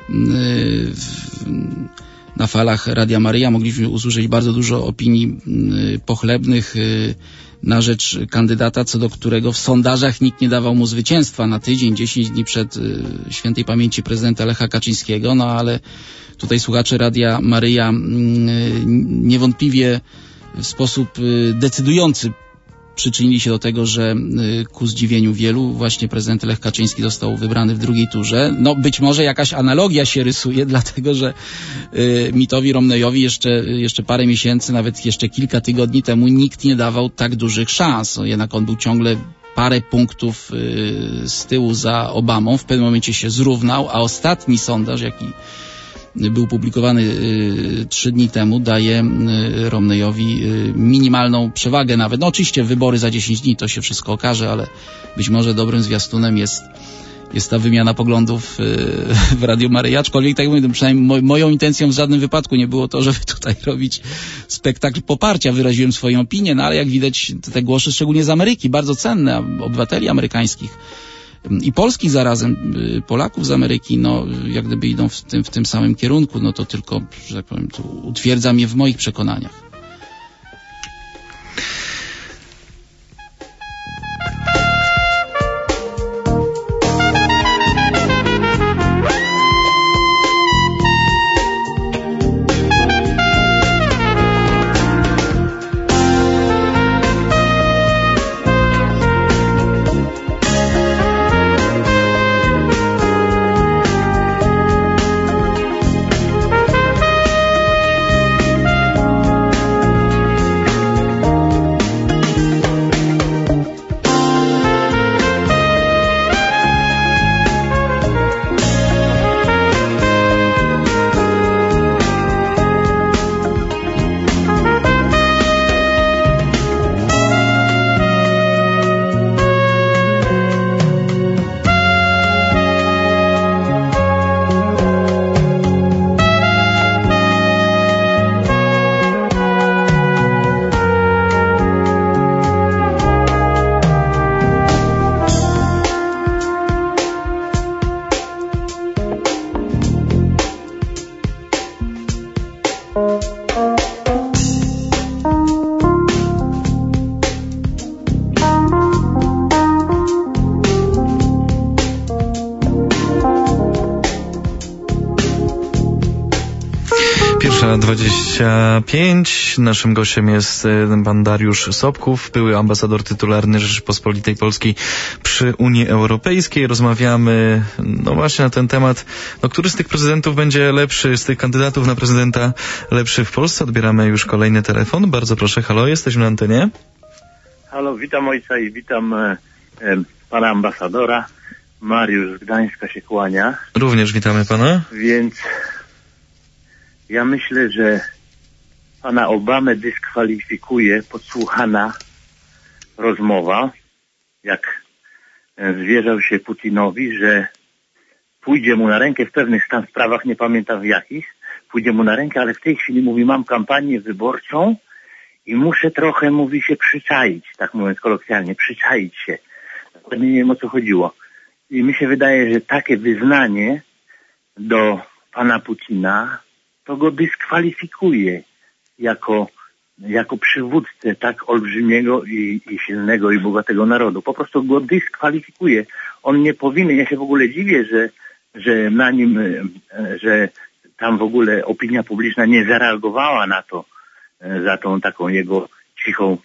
na falach Radia Maryja mogliśmy usłyszeć bardzo dużo opinii pochlebnych na rzecz kandydata, co do którego w sondażach nikt nie dawał mu zwycięstwa na tydzień, 10 dni przed świętej pamięci prezydenta Lecha Kaczyńskiego, no ale tutaj słuchacze Radia Maryja niewątpliwie w sposób decydujący przyczynili się do tego, że ku zdziwieniu wielu właśnie prezydent Lech Kaczyński został wybrany w drugiej turze. No być może jakaś analogia się rysuje, dlatego że Mittowi Romneyowi jeszcze parę miesięcy, nawet jeszcze kilka tygodni temu nikt nie dawał tak dużych szans. Jednak on był ciągle parę punktów z tyłu za Obamą. W pewnym momencie się zrównał, a ostatni sondaż, jaki był publikowany 3 dni temu, daje Romneyowi minimalną przewagę nawet. No oczywiście wybory za 10 dni, to się wszystko okaże, ale być może dobrym zwiastunem jest ta wymiana poglądów w Radiu Maryja, aczkolwiek tak jak mówię, przynajmniej moją intencją w żadnym wypadku nie było to, żeby tutaj robić spektakl poparcia. Wyraziłem swoją opinię, no ale jak widać te głosy, szczególnie z Ameryki, bardzo cenne, obywateli amerykańskich i polskich zarazem, Polaków z Ameryki, no jak gdyby idą w tym samym kierunku, no to tylko, że tak powiem, to utwierdza mnie w moich przekonaniach. 7:25. Naszym gościem jest pan Dariusz Sobków, były ambasador tytularny Rzeczypospolitej Polskiej przy Unii Europejskiej. Rozmawiamy właśnie na ten temat, który z tych prezydentów będzie lepszy, z tych kandydatów na prezydenta lepszy w Polsce. Odbieramy już kolejny telefon. Bardzo proszę, halo, jesteśmy na antenie. Halo, witam ojca i witam pana ambasadora. Mariusz z Gdańska się kłania. Również witamy pana. Więc ja myślę, że pana Obamę dyskwalifikuje podsłuchana rozmowa, jak zwierzał się Putinowi, że pójdzie mu na rękę w pewnych sprawach, nie pamiętam w jakich, pójdzie mu na rękę, ale w tej chwili mówi, mam kampanię wyborczą i muszę trochę, mówi, się przyczaić, tak mówiąc kolokwialnie, przyczaić się. Dokładnie nie wiem, o co chodziło. I mi się wydaje, że takie wyznanie do pana Putina to go dyskwalifikuje jako przywódcę tak olbrzymiego i silnego i bogatego narodu. Po prostu go dyskwalifikuje. On nie powinien, ja się w ogóle dziwię, że na nim, że tam w ogóle opinia publiczna nie zareagowała na to, za tą taką jego cichą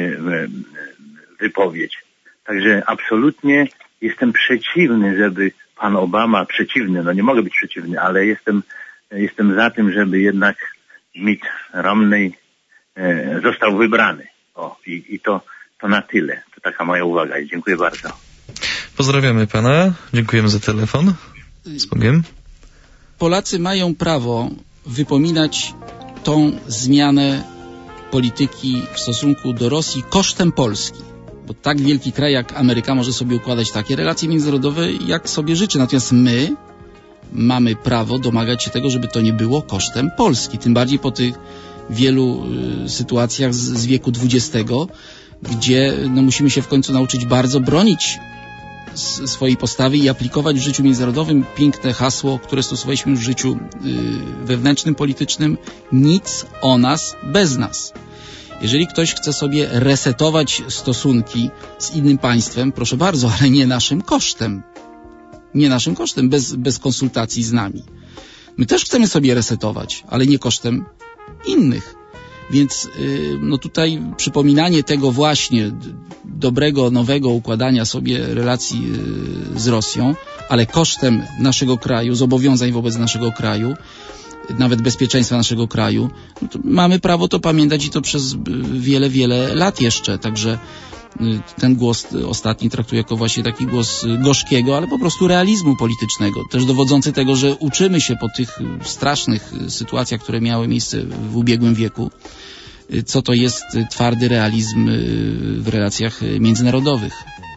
wypowiedź. Także absolutnie jestem przeciwny, żeby pan Obama, nie mogę być przeciwny, ale jestem za tym, żeby jednak Mitt Romney został wybrany. I to na tyle. To taka moja uwaga i dziękuję bardzo. Pozdrawiamy pana. Dziękujemy za telefon. Z Bogiem. Polacy mają prawo wypominać tą zmianę polityki w stosunku do Rosji kosztem Polski. Bo tak wielki kraj jak Ameryka może sobie układać takie relacje międzynarodowe, jak sobie życzy. Natomiast my mamy prawo domagać się tego, żeby to nie było kosztem Polski. Tym bardziej po tych wielu sytuacjach z wieku XX, gdzie musimy się w końcu nauczyć bardzo bronić swojej postawy i aplikować w życiu międzynarodowym piękne hasło, które stosowaliśmy w życiu wewnętrznym, politycznym. Nic o nas bez nas. Jeżeli ktoś chce sobie resetować stosunki z innym państwem, proszę bardzo, ale nie naszym kosztem. Nie naszym kosztem, bez konsultacji z nami. My też chcemy sobie resetować, ale nie kosztem innych. Więc tutaj przypominanie tego właśnie dobrego, nowego układania sobie relacji z Rosją, ale kosztem naszego kraju, zobowiązań wobec naszego kraju, nawet bezpieczeństwa naszego kraju, mamy prawo to pamiętać i to przez wiele, wiele lat jeszcze. Także ten głos ostatni traktuję jako właśnie taki głos gorzkiego, ale po prostu realizmu politycznego. Też dowodzący tego, że uczymy się po tych strasznych sytuacjach, które miały miejsce w ubiegłym wieku, co to jest twardy realizm w relacjach międzynarodowych.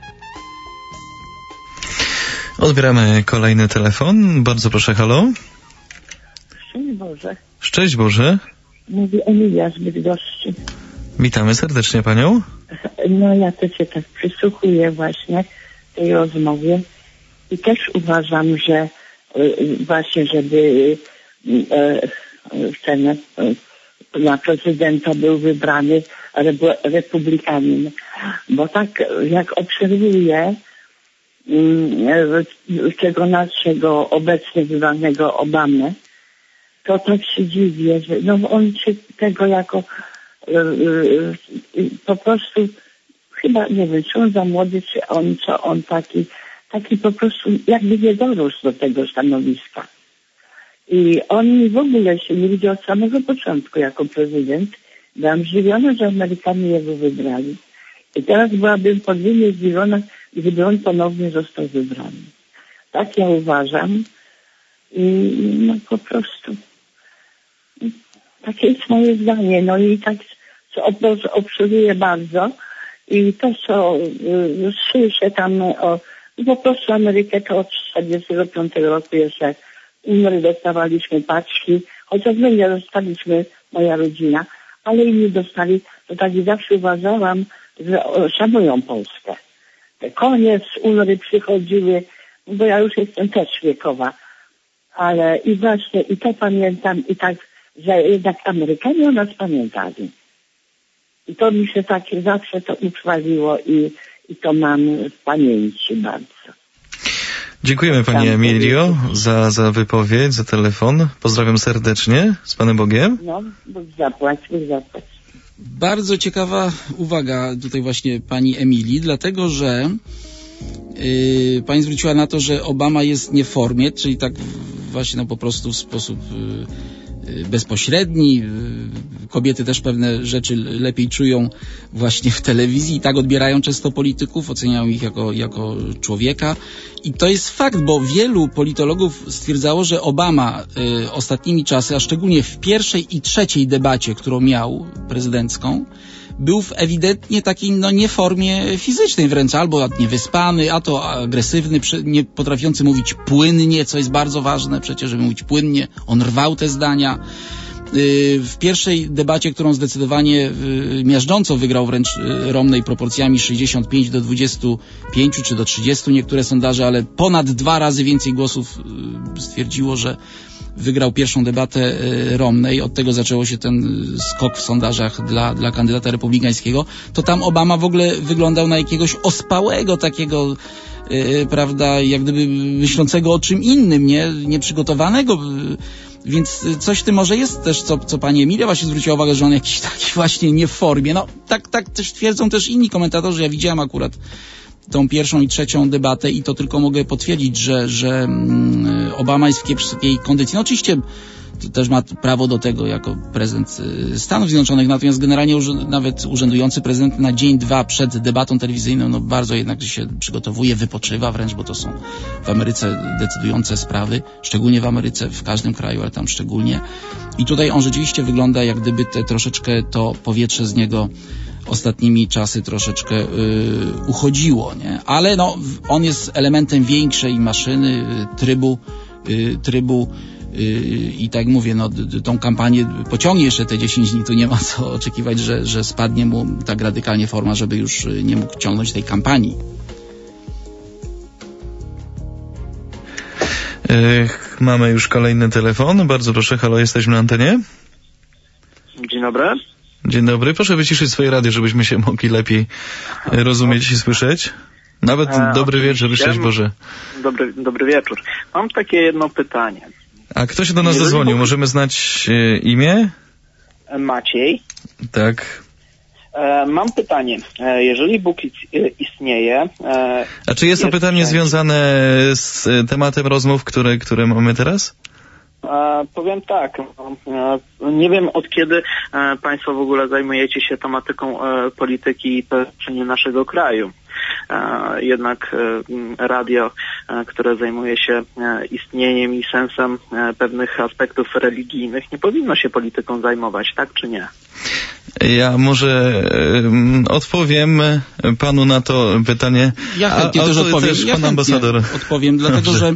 Odbieramy kolejny telefon. Bardzo proszę, halo. Szczęść Boże. Szczęść Boże. Mówi Emilia z Bydgoszczy. Witamy serdecznie panią. No ja też się tak przysłuchuję właśnie tej rozmowie i też uważam, że właśnie, żeby ten na prezydenta był wybrany republikanin, bo tak jak obserwuję tego naszego obecnie wybranego Obamy, to tak się dziwię, że on się tego jako po prostu chyba nie wiem, czy on za młody, czy on taki po prostu jakby nie dorósł do tego stanowiska. I on w ogóle się nie widział od samego początku jako prezydent. Byłam zdziwiona, że Amerykanie jego wybrali. I teraz byłabym podwójnie zdziwiona, gdyby on ponownie został wybrany. Tak ja uważam. I po prostu takie jest moje zdanie. No i tak obserwuję bardzo. I to, co słyszę tam po prostu Amerykę, to od 1945 roku jeszcze numery dostawaliśmy paczki, chociaż my nie dostaliśmy, moja rodzina, ale inni dostali, to tak i zawsze uważałam, że szanują Polskę. Te konie z UNRY przychodziły, bo ja już jestem też wiekowa, ale i właśnie, i to pamiętam, i tak, że jednak Amerykanie o nas pamiętali. I to mi się tak zawsze to utrwaliło i to mam w pamięci bardzo. Dziękujemy pani Emilio za wypowiedź, za telefon. Pozdrawiam serdecznie. Z Panem Bogiem. No, Bóg zapłać. Bardzo ciekawa uwaga tutaj właśnie pani Emilii, dlatego że pani zwróciła na to, że Obama jest nie w formie, czyli tak właśnie po prostu w sposób bezpośredni. Kobiety też pewne rzeczy lepiej czują właśnie w telewizji i tak odbierają często polityków, oceniają ich jako człowieka. I to jest fakt, bo wielu politologów stwierdzało, że Obama ostatnimi czasy, a szczególnie w pierwszej i trzeciej debacie, którą miał prezydencką, był w ewidentnie takiej nieformie fizycznej wręcz, albo niewyspany, a to agresywny, nie potrafiący mówić płynnie, co jest bardzo ważne przecież, żeby mówić płynnie. On rwał te zdania. W pierwszej debacie, którą zdecydowanie miażdżąco wygrał wręcz Romney proporcjami 65 do 25 czy do 30 niektóre sondaże, ale ponad 2 razy więcej głosów stwierdziło, że wygrał pierwszą debatę Romney, od tego zaczęło się ten skok w sondażach dla kandydata republikańskiego, to tam Obama w ogóle wyglądał na jakiegoś ospałego takiego, prawda, jak gdyby myślącego o czym innym, nieprzygotowanego, więc coś w tym może jest też, co pani Emilia właśnie zwróciła uwagę, że on jakiś taki właśnie nie w formie. No, tak też twierdzą też inni komentatorzy. Ja widziałem akurat tą pierwszą i trzecią debatę i to tylko mogę potwierdzić, że Obama jest w kiepskiej kondycji. No oczywiście też ma prawo do tego jako prezydent Stanów Zjednoczonych, natomiast generalnie nawet urzędujący prezydent na dzień, 2 przed debatą telewizyjną bardzo jednak się przygotowuje, wypoczywa wręcz, bo to są w Ameryce decydujące sprawy, szczególnie w Ameryce, w każdym kraju, ale tam szczególnie. I tutaj on rzeczywiście wygląda, jak gdyby troszeczkę to powietrze z niego ostatnimi czasy troszeczkę uchodziło, nie? Ale on jest elementem większej maszyny, trybu i tak mówię, tą kampanię pociągnie jeszcze te 10 dni, tu nie ma co oczekiwać, że spadnie mu tak radykalnie forma, żeby już nie mógł ciągnąć tej kampanii. Mamy już kolejny telefon. Bardzo proszę, halo, jesteśmy na antenie. Dzień dobry. Dzień dobry. Proszę wyciszyć swoje radio, żebyśmy się mogli lepiej rozumieć i słyszeć. Nawet dobry wieczór, szczęść Boże. Dobry wieczór. Mam takie jedno pytanie. A kto się do nas zadzwonił? Możemy znać imię? Maciej. Tak. Mam pytanie. Jeżeli Bóg istnieje... A czy jest to pytanie związane z tematem rozmów, które mamy teraz? Powiem tak, nie wiem od kiedy Państwo w ogóle zajmujecie się tematyką polityki i połączenia naszego kraju. Jednak radio, które zajmuje się istnieniem i sensem pewnych aspektów religijnych, nie powinno się polityką zajmować, tak czy nie? Ja może odpowiem panu na to pytanie. Ja chętnie też odpowiem. Pan ambasador. Odpowiem, dlatego że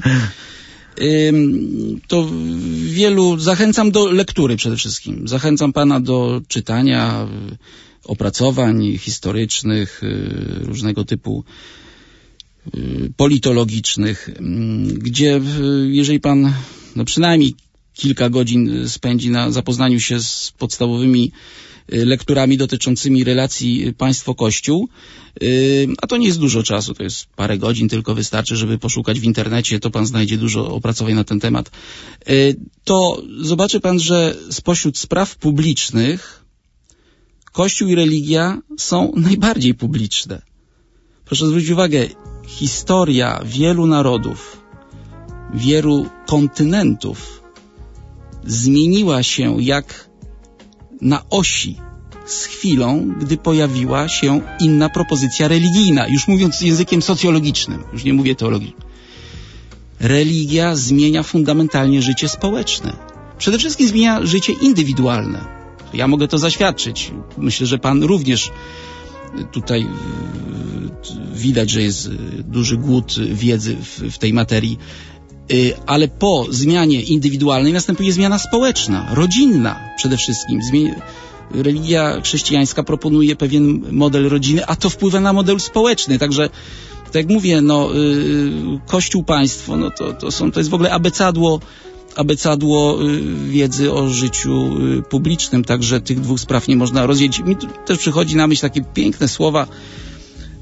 to zachęcam do lektury przede wszystkim. Zachęcam pana do czytania opracowań historycznych, różnego typu politologicznych, gdzie jeżeli pan przynajmniej kilka godzin spędzi na zapoznaniu się z podstawowymi lekturami dotyczącymi relacji państwo-kościół, a to nie jest dużo czasu, to jest parę godzin, tylko wystarczy, żeby poszukać w internecie, to pan znajdzie dużo opracowań na ten temat, to zobaczy pan, że spośród spraw publicznych Kościół i religia są najbardziej publiczne. Proszę zwrócić uwagę, historia wielu narodów, wielu kontynentów zmieniła się jak na osi z chwilą, gdy pojawiła się inna propozycja religijna. Już mówiąc językiem socjologicznym, już nie mówię teologicznym. Religia zmienia fundamentalnie życie społeczne. Przede wszystkim zmienia życie indywidualne. Ja mogę to zaświadczyć. Myślę, że pan również tutaj widać, że jest duży głód wiedzy w tej materii. Ale po zmianie indywidualnej następuje zmiana społeczna, rodzinna przede wszystkim. Religia chrześcijańska proponuje pewien model rodziny, a to wpływa na model społeczny. Także, tak jak mówię, Kościół, państwo, to jest w ogóle abecadło wiedzy o życiu publicznym. Także tych dwóch spraw nie można rozdzielić. Mi też przychodzi na myśl takie piękne słowa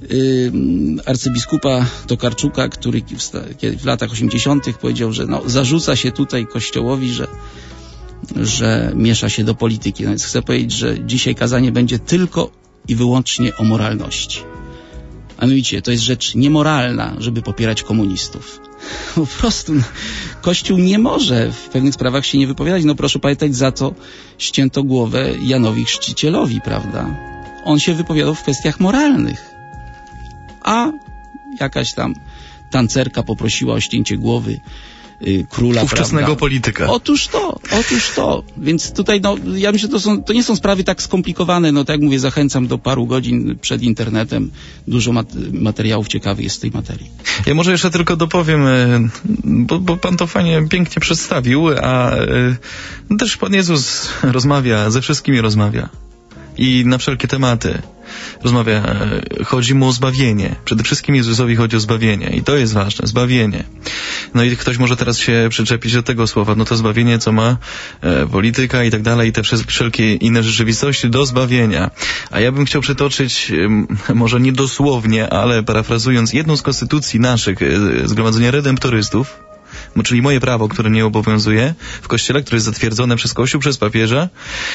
arcybiskupa Tokarczuka, który w latach 80. powiedział, że zarzuca się tutaj Kościołowi, że miesza się do polityki. No więc chcę powiedzieć, że dzisiaj kazanie będzie tylko i wyłącznie o moralności. A mianowicie, to jest rzecz niemoralna, żeby popierać komunistów. Po prostu Kościół nie może w pewnych sprawach się nie wypowiadać. Proszę pamiętać, za to ścięto głowę Janowi Chrzcicielowi, prawda? On się wypowiadał w kwestiach moralnych. A jakaś tam tancerka poprosiła o ścięcie głowy króla, ówczesnego prawda? polityka. Otóż to. Więc tutaj, ja myślę, to nie są sprawy tak skomplikowane. Tak jak mówię, zachęcam do paru godzin przed internetem. Dużo materiałów ciekawych jest w tej materii. Ja może jeszcze tylko dopowiem, bo pan to pięknie przedstawił, a też Pan Jezus rozmawia, ze wszystkimi rozmawia. I na wszelkie tematy rozmawia. Chodzi mu o zbawienie. Przede wszystkim Jezusowi chodzi o zbawienie. I to jest ważne. Zbawienie. No i ktoś może teraz się przyczepić do tego słowa. To zbawienie, co ma polityka i tak dalej, i te wszelkie inne rzeczywistości do zbawienia. A ja bym chciał przytoczyć, może nie dosłownie, ale parafrazując jedną z konstytucji naszych, Zgromadzenia Redemptorystów, czyli moje prawo, które nie obowiązuje w Kościele, które jest zatwierdzone przez Kościół, przez papieża,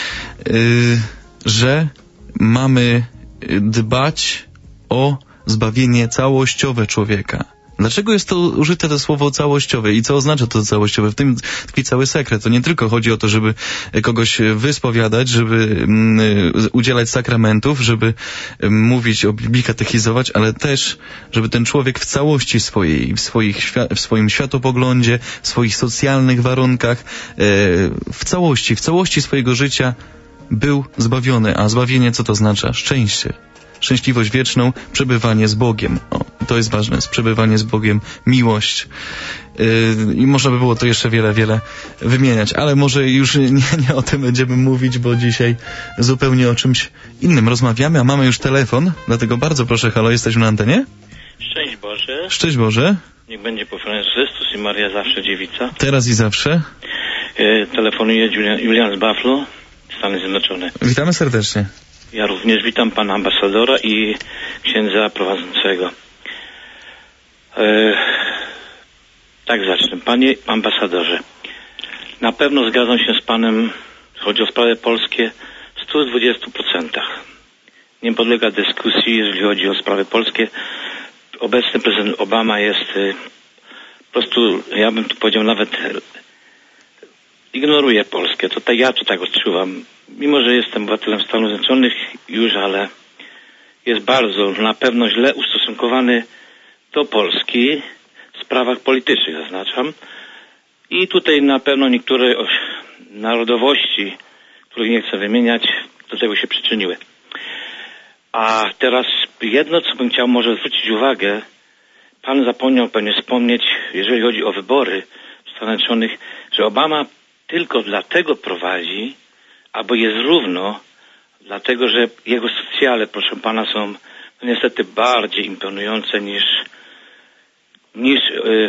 że mamy dbać o zbawienie całościowe człowieka. Dlaczego jest to użyte to słowo całościowe i co oznacza to całościowe? W tym tkwi cały sekret. To nie tylko chodzi o to, żeby kogoś wyspowiadać, żeby udzielać sakramentów, żeby mówić o Biblii, katechizować, ale też, żeby ten człowiek w całości swojej, w swoim światopoglądzie, w swoich socjalnych warunkach, w całości swojego życia był zbawiony. A zbawienie co to oznacza? Szczęście. Szczęśliwość wieczną, przebywanie z Bogiem. To jest ważne, przebywanie z Bogiem, miłość. I można by było to jeszcze wiele wymieniać, ale może już nie o tym będziemy mówić, bo dzisiaj zupełnie o czymś innym rozmawiamy, a mamy już telefon, dlatego bardzo proszę, halo, jesteśmy na antenie? Szczęść Boże. Szczęść Boże. Niech będzie pochwalony Chrystus i Maria zawsze dziewica. Teraz i zawsze. Telefonuje Julian z Buffalo, Stany Zjednoczone. Witamy serdecznie. Ja również witam pana ambasadora i księdza prowadzącego. Tak zacznę. Panie ambasadorze, na pewno zgadzam się z panem, chodzi o sprawy polskie, w 120%. Nie podlega dyskusji, jeżeli chodzi o sprawy polskie. Obecny prezydent Obama jest po prostu, ja bym tu powiedział, nawet ignoruje Polskę. Ja to tak odczuwam. Mimo że jestem obywatelem Stanów Zjednoczonych już, ale jest bardzo, na pewno źle ustosunkowany do Polski w sprawach politycznych, zaznaczam. I tutaj na pewno niektóre narodowości, których nie chcę wymieniać, do tego się przyczyniły. A teraz jedno, co bym chciał może zwrócić uwagę, pan zapomniał pewnie wspomnieć, jeżeli chodzi o wybory w Stanach Zjednoczonych, że Obama tylko dlatego prowadzi, albo jest równo, dlatego że jego socjale, proszę pana, są niestety bardziej imponujące niż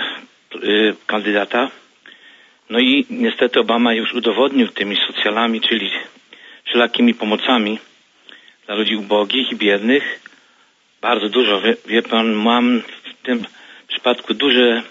kandydata. No i niestety Obama już udowodnił tymi socjalami, czyli wszelakimi pomocami dla ludzi ubogich i biednych. Bardzo dużo, wie pan, mam w tym przypadku duże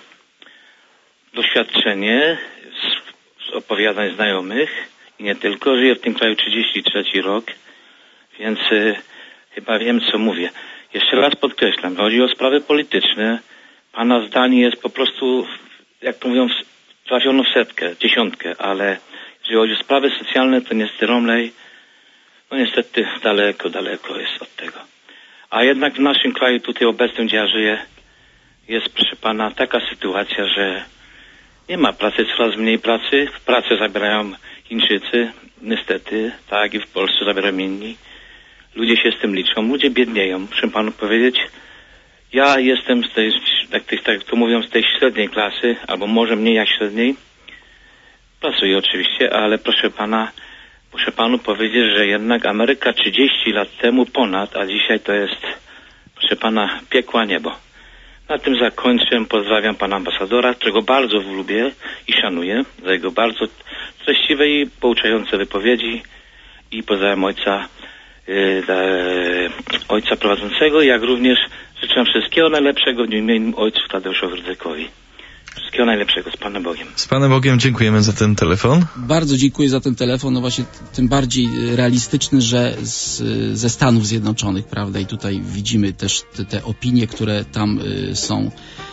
doświadczenie z opowiadań znajomych i nie tylko. Żyję w tym kraju 33 rok, więc chyba wiem, co mówię. Jeszcze raz podkreślam, chodzi o sprawy polityczne. Pana zdanie jest po prostu, jak to mówią, trafiono w setkę, dziesiątkę, ale jeżeli chodzi o sprawy socjalne, to niestety Romley, no niestety daleko jest od tego. A jednak w naszym kraju, tutaj obecnym, gdzie ja żyję, jest, proszę pana, taka sytuacja, że nie ma pracy, coraz mniej pracy. Pracę zabierają Chińczycy, niestety, tak i w Polsce zabierają inni. Ludzie się z tym liczą, ludzie biednieją. Muszę panu powiedzieć, ja jestem z tej, tak to mówią, z tej średniej klasy, albo może mniej jak średniej. Pracuję oczywiście, ale proszę pana, muszę panu powiedzieć, że jednak Ameryka 30 lat temu ponad, a dzisiaj to jest, proszę pana, piekła niebo. Na tym zakończę. Pozdrawiam pana ambasadora, którego bardzo lubię i szanuję za jego bardzo treściwe i pouczające wypowiedzi. I pozdrawiam ojca dla ojca prowadzącego, jak również życzę wszystkiego najlepszego w dniu imiennym ojcu Tadeuszowi Rydzykowi. Wszystkiego najlepszego, z Panem Bogiem. Z Panem Bogiem, dziękujemy za ten telefon. Bardzo dziękuję za ten telefon, no właśnie tym bardziej realistyczny, że ze Stanów Zjednoczonych, prawda, i tutaj widzimy też te opinie, które tam są.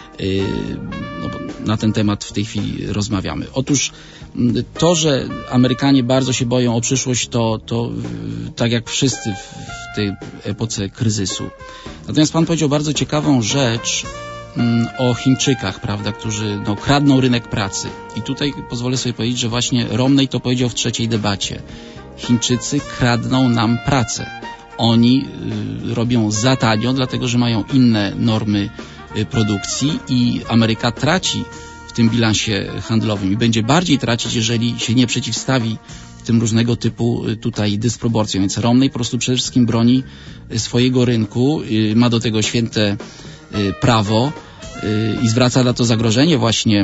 No, na ten temat w tej chwili rozmawiamy. Otóż to, że Amerykanie bardzo się boją o przyszłość, to tak jak wszyscy w tej epoce kryzysu. Natomiast Pan powiedział bardzo ciekawą rzecz o Chińczykach, prawda, którzy kradną rynek pracy. I tutaj pozwolę sobie powiedzieć, że właśnie Romney to powiedział w trzeciej debacie. Chińczycy kradną nam pracę. Oni robią za tanio, dlatego że mają inne normy produkcji i Ameryka traci w tym bilansie handlowym i będzie bardziej tracić, jeżeli się nie przeciwstawi tym różnego typu tutaj dysproporcjom. Więc Romney po prostu przede wszystkim broni swojego rynku, ma do tego święte prawo i zwraca na to zagrożenie właśnie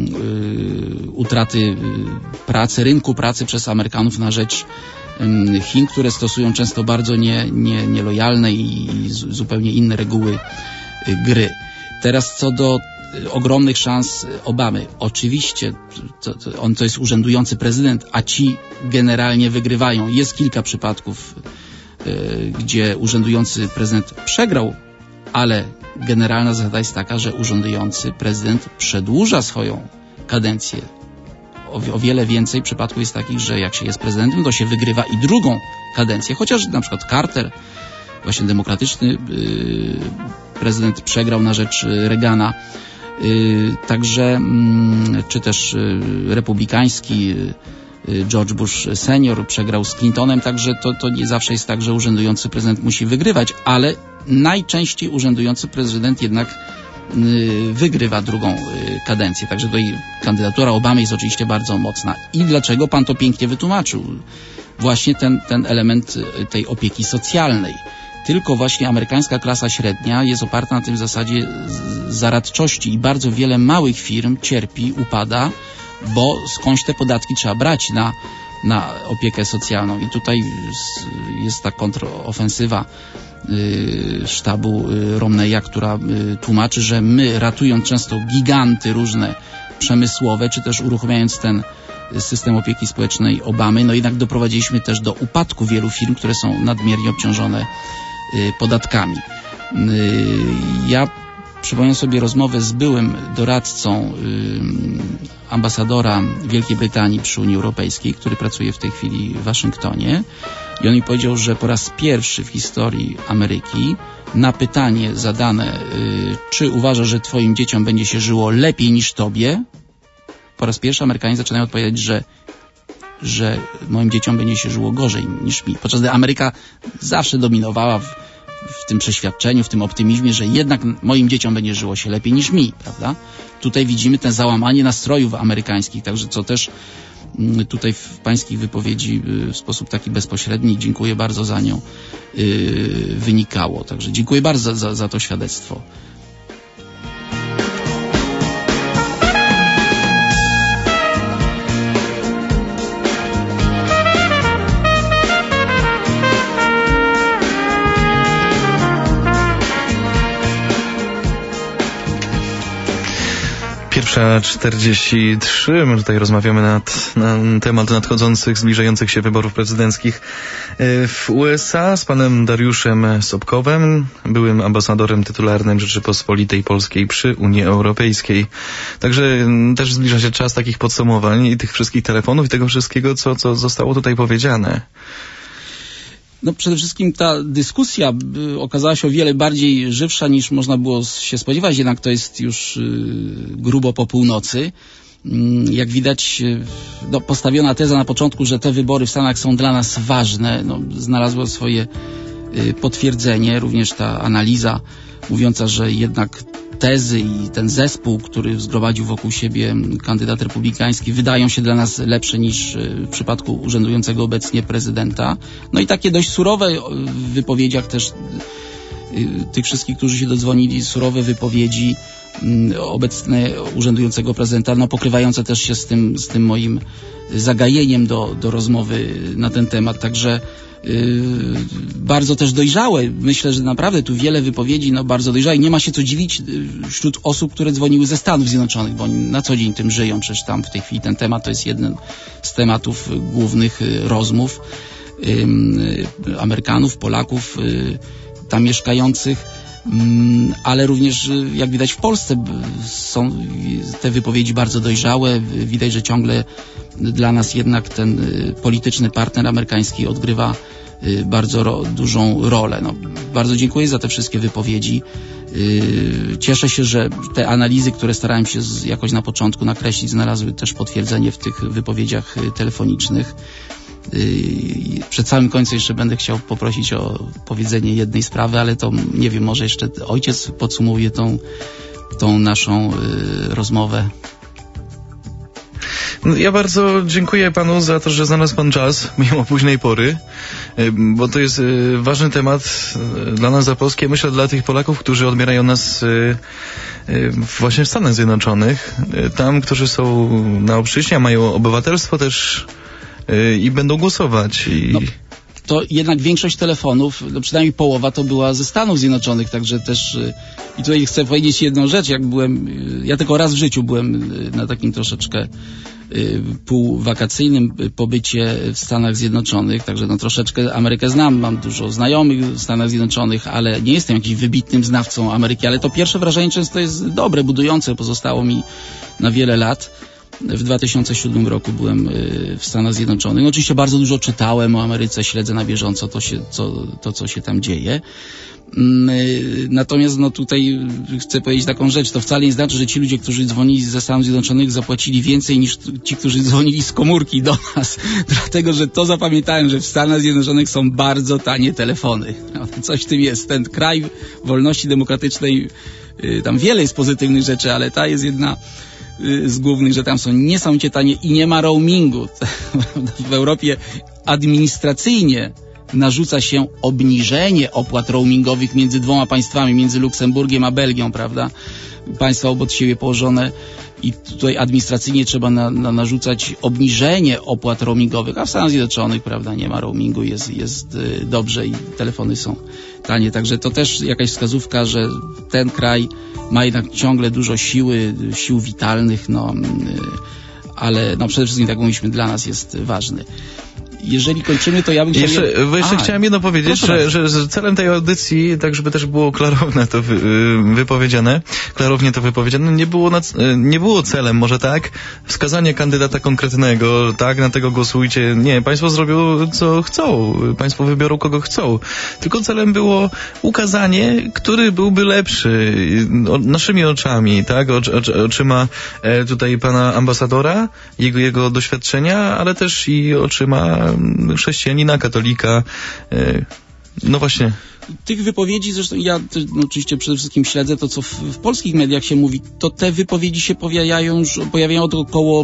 utraty pracy, rynku pracy przez Amerykanów na rzecz Chin, które stosują często bardzo nielojalne i zupełnie inne reguły gry. Teraz co do ogromnych szans Obamy. Oczywiście on to jest urzędujący prezydent, a ci generalnie wygrywają. Jest kilka przypadków, gdzie urzędujący prezydent przegrał, ale generalna zasada jest taka, że urzędujący prezydent przedłuża swoją kadencję. O wiele więcej przypadków jest takich, że jak się jest prezydentem, to się wygrywa i drugą kadencję. Chociaż na przykład Carter, właśnie demokratyczny prezydent, przegrał na rzecz Reagana. Także, czy też republikański George Bush senior przegrał z Clintonem, także to nie zawsze jest tak, że urzędujący prezydent musi wygrywać, ale najczęściej urzędujący prezydent jednak wygrywa drugą kadencję. Także tutaj kandydatura Obamy jest oczywiście bardzo mocna. I dlaczego Pan to pięknie wytłumaczył? Właśnie ten element tej opieki socjalnej. Tylko właśnie amerykańska klasa średnia jest oparta na tym zasadzie zaradczości i bardzo wiele małych firm cierpi, upada, bo skądś te podatki trzeba brać na opiekę socjalną. I tutaj jest ta kontrofensywa sztabu Romneya, która tłumaczy, że my, ratując często giganty różne przemysłowe, czy też uruchamiając ten system opieki społecznej Obamy, no jednak doprowadziliśmy też do upadku wielu firm, które są nadmiernie obciążone podatkami. Ja przypomniałem sobie rozmowę z byłym doradcą ambasadora Wielkiej Brytanii przy Unii Europejskiej, który pracuje w tej chwili w Waszyngtonie, i on mi powiedział, że po raz pierwszy w historii Ameryki na pytanie zadane, czy uważa, że twoim dzieciom będzie się żyło lepiej niż tobie, po raz pierwszy Amerykanie zaczynają odpowiadać, że moim dzieciom będzie się żyło gorzej niż mi. Podczas gdy Ameryka zawsze dominowała w tym przeświadczeniu, w tym optymizmie, że jednak moim dzieciom będzie żyło się lepiej niż mi, prawda? Tutaj widzimy ten załamanie nastrojów amerykańskich, także co też tutaj w pańskiej wypowiedzi w sposób taki bezpośredni, dziękuję bardzo za nią, wynikało. Także dziękuję bardzo za to świadectwo. Pierwsza 43. My tutaj rozmawiamy na temat nadchodzących, zbliżających się wyborów prezydenckich w USA z panem Dariuszem Sobkowem, byłym ambasadorem tytularnym Rzeczypospolitej Polskiej przy Unii Europejskiej. Także też zbliża się czas takich podsumowań i tych wszystkich telefonów i tego wszystkiego, co zostało tutaj powiedziane. No przede wszystkim ta dyskusja okazała się o wiele bardziej żywsza niż można było się spodziewać, jednak to jest już grubo po północy. Jak widać, postawiona teza na początku, że te wybory w Stanach są dla nas ważne, znalazło swoje potwierdzenie, również ta analiza mówiąca, że jednak tezy i ten zespół, który zgromadził wokół siebie kandydat republikański, wydają się dla nas lepsze niż w przypadku urzędującego obecnie prezydenta. No i takie dość surowe w wypowiedziach też tych wszystkich, którzy się dodzwonili, surowe wypowiedzi obecnie urzędującego prezydenta, pokrywające też się z tym moim zagajeniem do rozmowy na ten temat. Także bardzo też dojrzałe. Myślę, że naprawdę tu wiele wypowiedzi bardzo dojrzałe. Nie ma się co dziwić wśród osób, które dzwoniły ze Stanów Zjednoczonych, bo oni na co dzień tym żyją. Przecież tam w tej chwili ten temat to jest jeden z tematów głównych rozmów Amerykanów, Polaków tam mieszkających. Ale również, jak widać, w Polsce są te wypowiedzi bardzo dojrzałe. Widać, że ciągle dla nas jednak ten polityczny partner amerykański odgrywa bardzo dużą rolę. Bardzo dziękuję za te wszystkie wypowiedzi. Cieszę się, że te analizy, które starałem się jakoś na początku nakreślić, znalazły też potwierdzenie w tych wypowiedziach telefonicznych. Przed samym końcem jeszcze będę chciał poprosić o powiedzenie jednej sprawy, ale to nie wiem, może jeszcze ojciec podsumuje tą naszą rozmowę. Ja bardzo dziękuję panu za to, że znalazł pan czas mimo późnej pory, bo to jest ważny temat dla nas za Polskę, myślę dla tych Polaków, którzy odbierają nas właśnie w Stanach Zjednoczonych, tam, którzy są na obczyźnie, mają obywatelstwo też i będą głosować. To jednak większość telefonów, przynajmniej połowa, to była ze Stanów Zjednoczonych, także też i tutaj chcę powiedzieć jedną rzecz, ja tylko raz w życiu byłem na takim troszeczkę półwakacyjnym pobycie w Stanach Zjednoczonych, także troszeczkę Amerykę znam, mam dużo znajomych w Stanach Zjednoczonych, ale nie jestem jakimś wybitnym znawcą Ameryki, ale to pierwsze wrażenie często jest dobre, budujące, pozostało mi na wiele lat. W 2007 roku byłem w Stanach Zjednoczonych. Oczywiście bardzo dużo czytałem o Ameryce, śledzę na bieżąco co się tam dzieje. Natomiast tutaj chcę powiedzieć taką rzecz. To wcale nie znaczy, że ci ludzie, którzy dzwonili ze Stanów Zjednoczonych, zapłacili więcej niż ci, którzy dzwonili z komórki do nas. Dlatego, że to zapamiętałem, że w Stanach Zjednoczonych są bardzo tanie telefony. Coś w tym jest. Ten kraj wolności demokratycznej, tam wiele jest pozytywnych rzeczy, ale ta jest jedna z głównych, że tam są niesamowicie tanie i nie ma roamingu. W Europie administracyjnie narzuca się obniżenie opłat roamingowych między dwoma państwami, między Luksemburgiem a Belgią, prawda? Państwa obok siebie położone i tutaj administracyjnie trzeba narzucać obniżenie opłat roamingowych, a w Stanach Zjednoczonych, prawda, nie ma roamingu, jest dobrze i telefony są tanie. Także to też jakaś wskazówka, że ten kraj ma jednak ciągle dużo sił witalnych, ale przede wszystkim, tak jak mówiliśmy, dla nas jest ważny. Jeżeli kończymy, to ja bym chciał... chciałem jedno powiedzieć, że celem tej audycji, tak żeby też było klarownie to wypowiedziane, nie było celem, może tak, wskazanie kandydata konkretnego, tak, na tego głosujcie. Nie, państwo zrobią co chcą, państwo wybiorą kogo chcą. Tylko celem było ukazanie, który byłby lepszy, naszymi oczami, tak, oczyma tutaj pana ambasadora, jego doświadczenia, ale też i oczyma chrześcijanina, katolika. No właśnie. Tych wypowiedzi, zresztą ja oczywiście przede wszystkim śledzę to, co w polskich mediach się mówi, to te wypowiedzi się pojawiają od około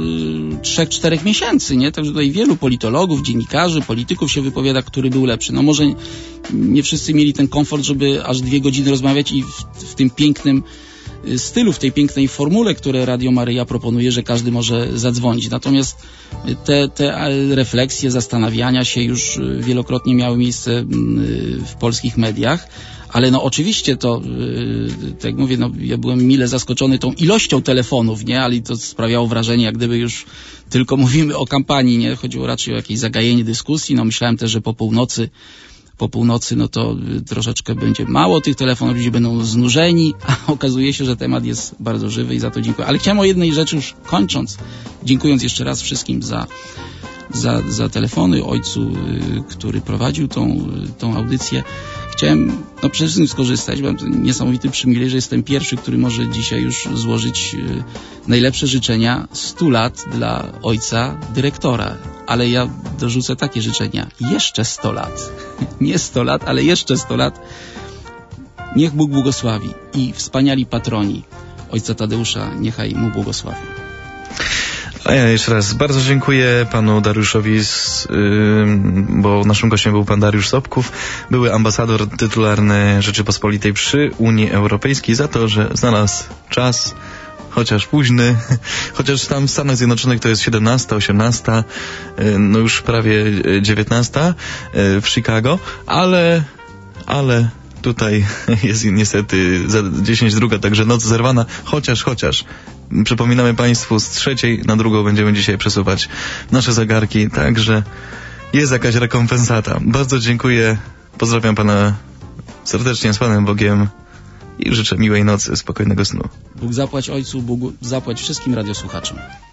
3-4 miesięcy, nie? Także tutaj wielu politologów, dziennikarzy, polityków się wypowiada, który był lepszy. Może nie wszyscy mieli ten komfort, żeby aż 2 godziny rozmawiać i w tym pięknym stylu, w tej pięknej formule, które Radio Maryja proponuje, że każdy może zadzwonić. Natomiast te refleksje, zastanawiania się już wielokrotnie miały miejsce w polskich mediach, ale oczywiście to, tak jak mówię, ja byłem mile zaskoczony tą ilością telefonów, nie? Ale to sprawiało wrażenie, jak gdyby już tylko mówimy o kampanii, nie? Chodziło raczej o jakieś zagajenie dyskusji. Myślałem też, że po północy to troszeczkę będzie mało tych telefonów, ludzie będą znużeni, a okazuje się, że temat jest bardzo żywy i za to dziękuję. Ale chciałem o jednej rzeczy już kończąc, dziękując jeszcze raz wszystkim za telefony, ojcu, który prowadził tą audycję. Chciałem przede wszystkim skorzystać, mam niesamowity przywilej, że jestem pierwszy, który może dzisiaj już złożyć najlepsze życzenia 100 lat dla ojca dyrektora. Ale ja dorzucę takie życzenia. Jeszcze 100 lat. Nie 100 lat, ale jeszcze 100 lat. Niech Bóg błogosławi i wspaniali patroni ojca Tadeusza, niechaj mu błogosławią. A ja jeszcze raz bardzo dziękuję panu Dariuszowi, bo naszym gościem był pan Dariusz Sobków, były ambasador tytularny Rzeczypospolitej przy Unii Europejskiej, za to, że znalazł czas chociaż późny, chociaż tam w Stanach Zjednoczonych to jest 17, 18, no już prawie 19 w Chicago, ale tutaj jest niestety za 10:02, także noc zerwana, chociaż. Przypominamy Państwu, z 3 na 2 będziemy dzisiaj przesuwać nasze zegarki, także jest jakaś rekompensata. Bardzo dziękuję, pozdrawiam Pana serdecznie, z Panem Bogiem i życzę miłej nocy, spokojnego snu. Bóg zapłać Ojcu, Bóg zapłać wszystkim radiosłuchaczom.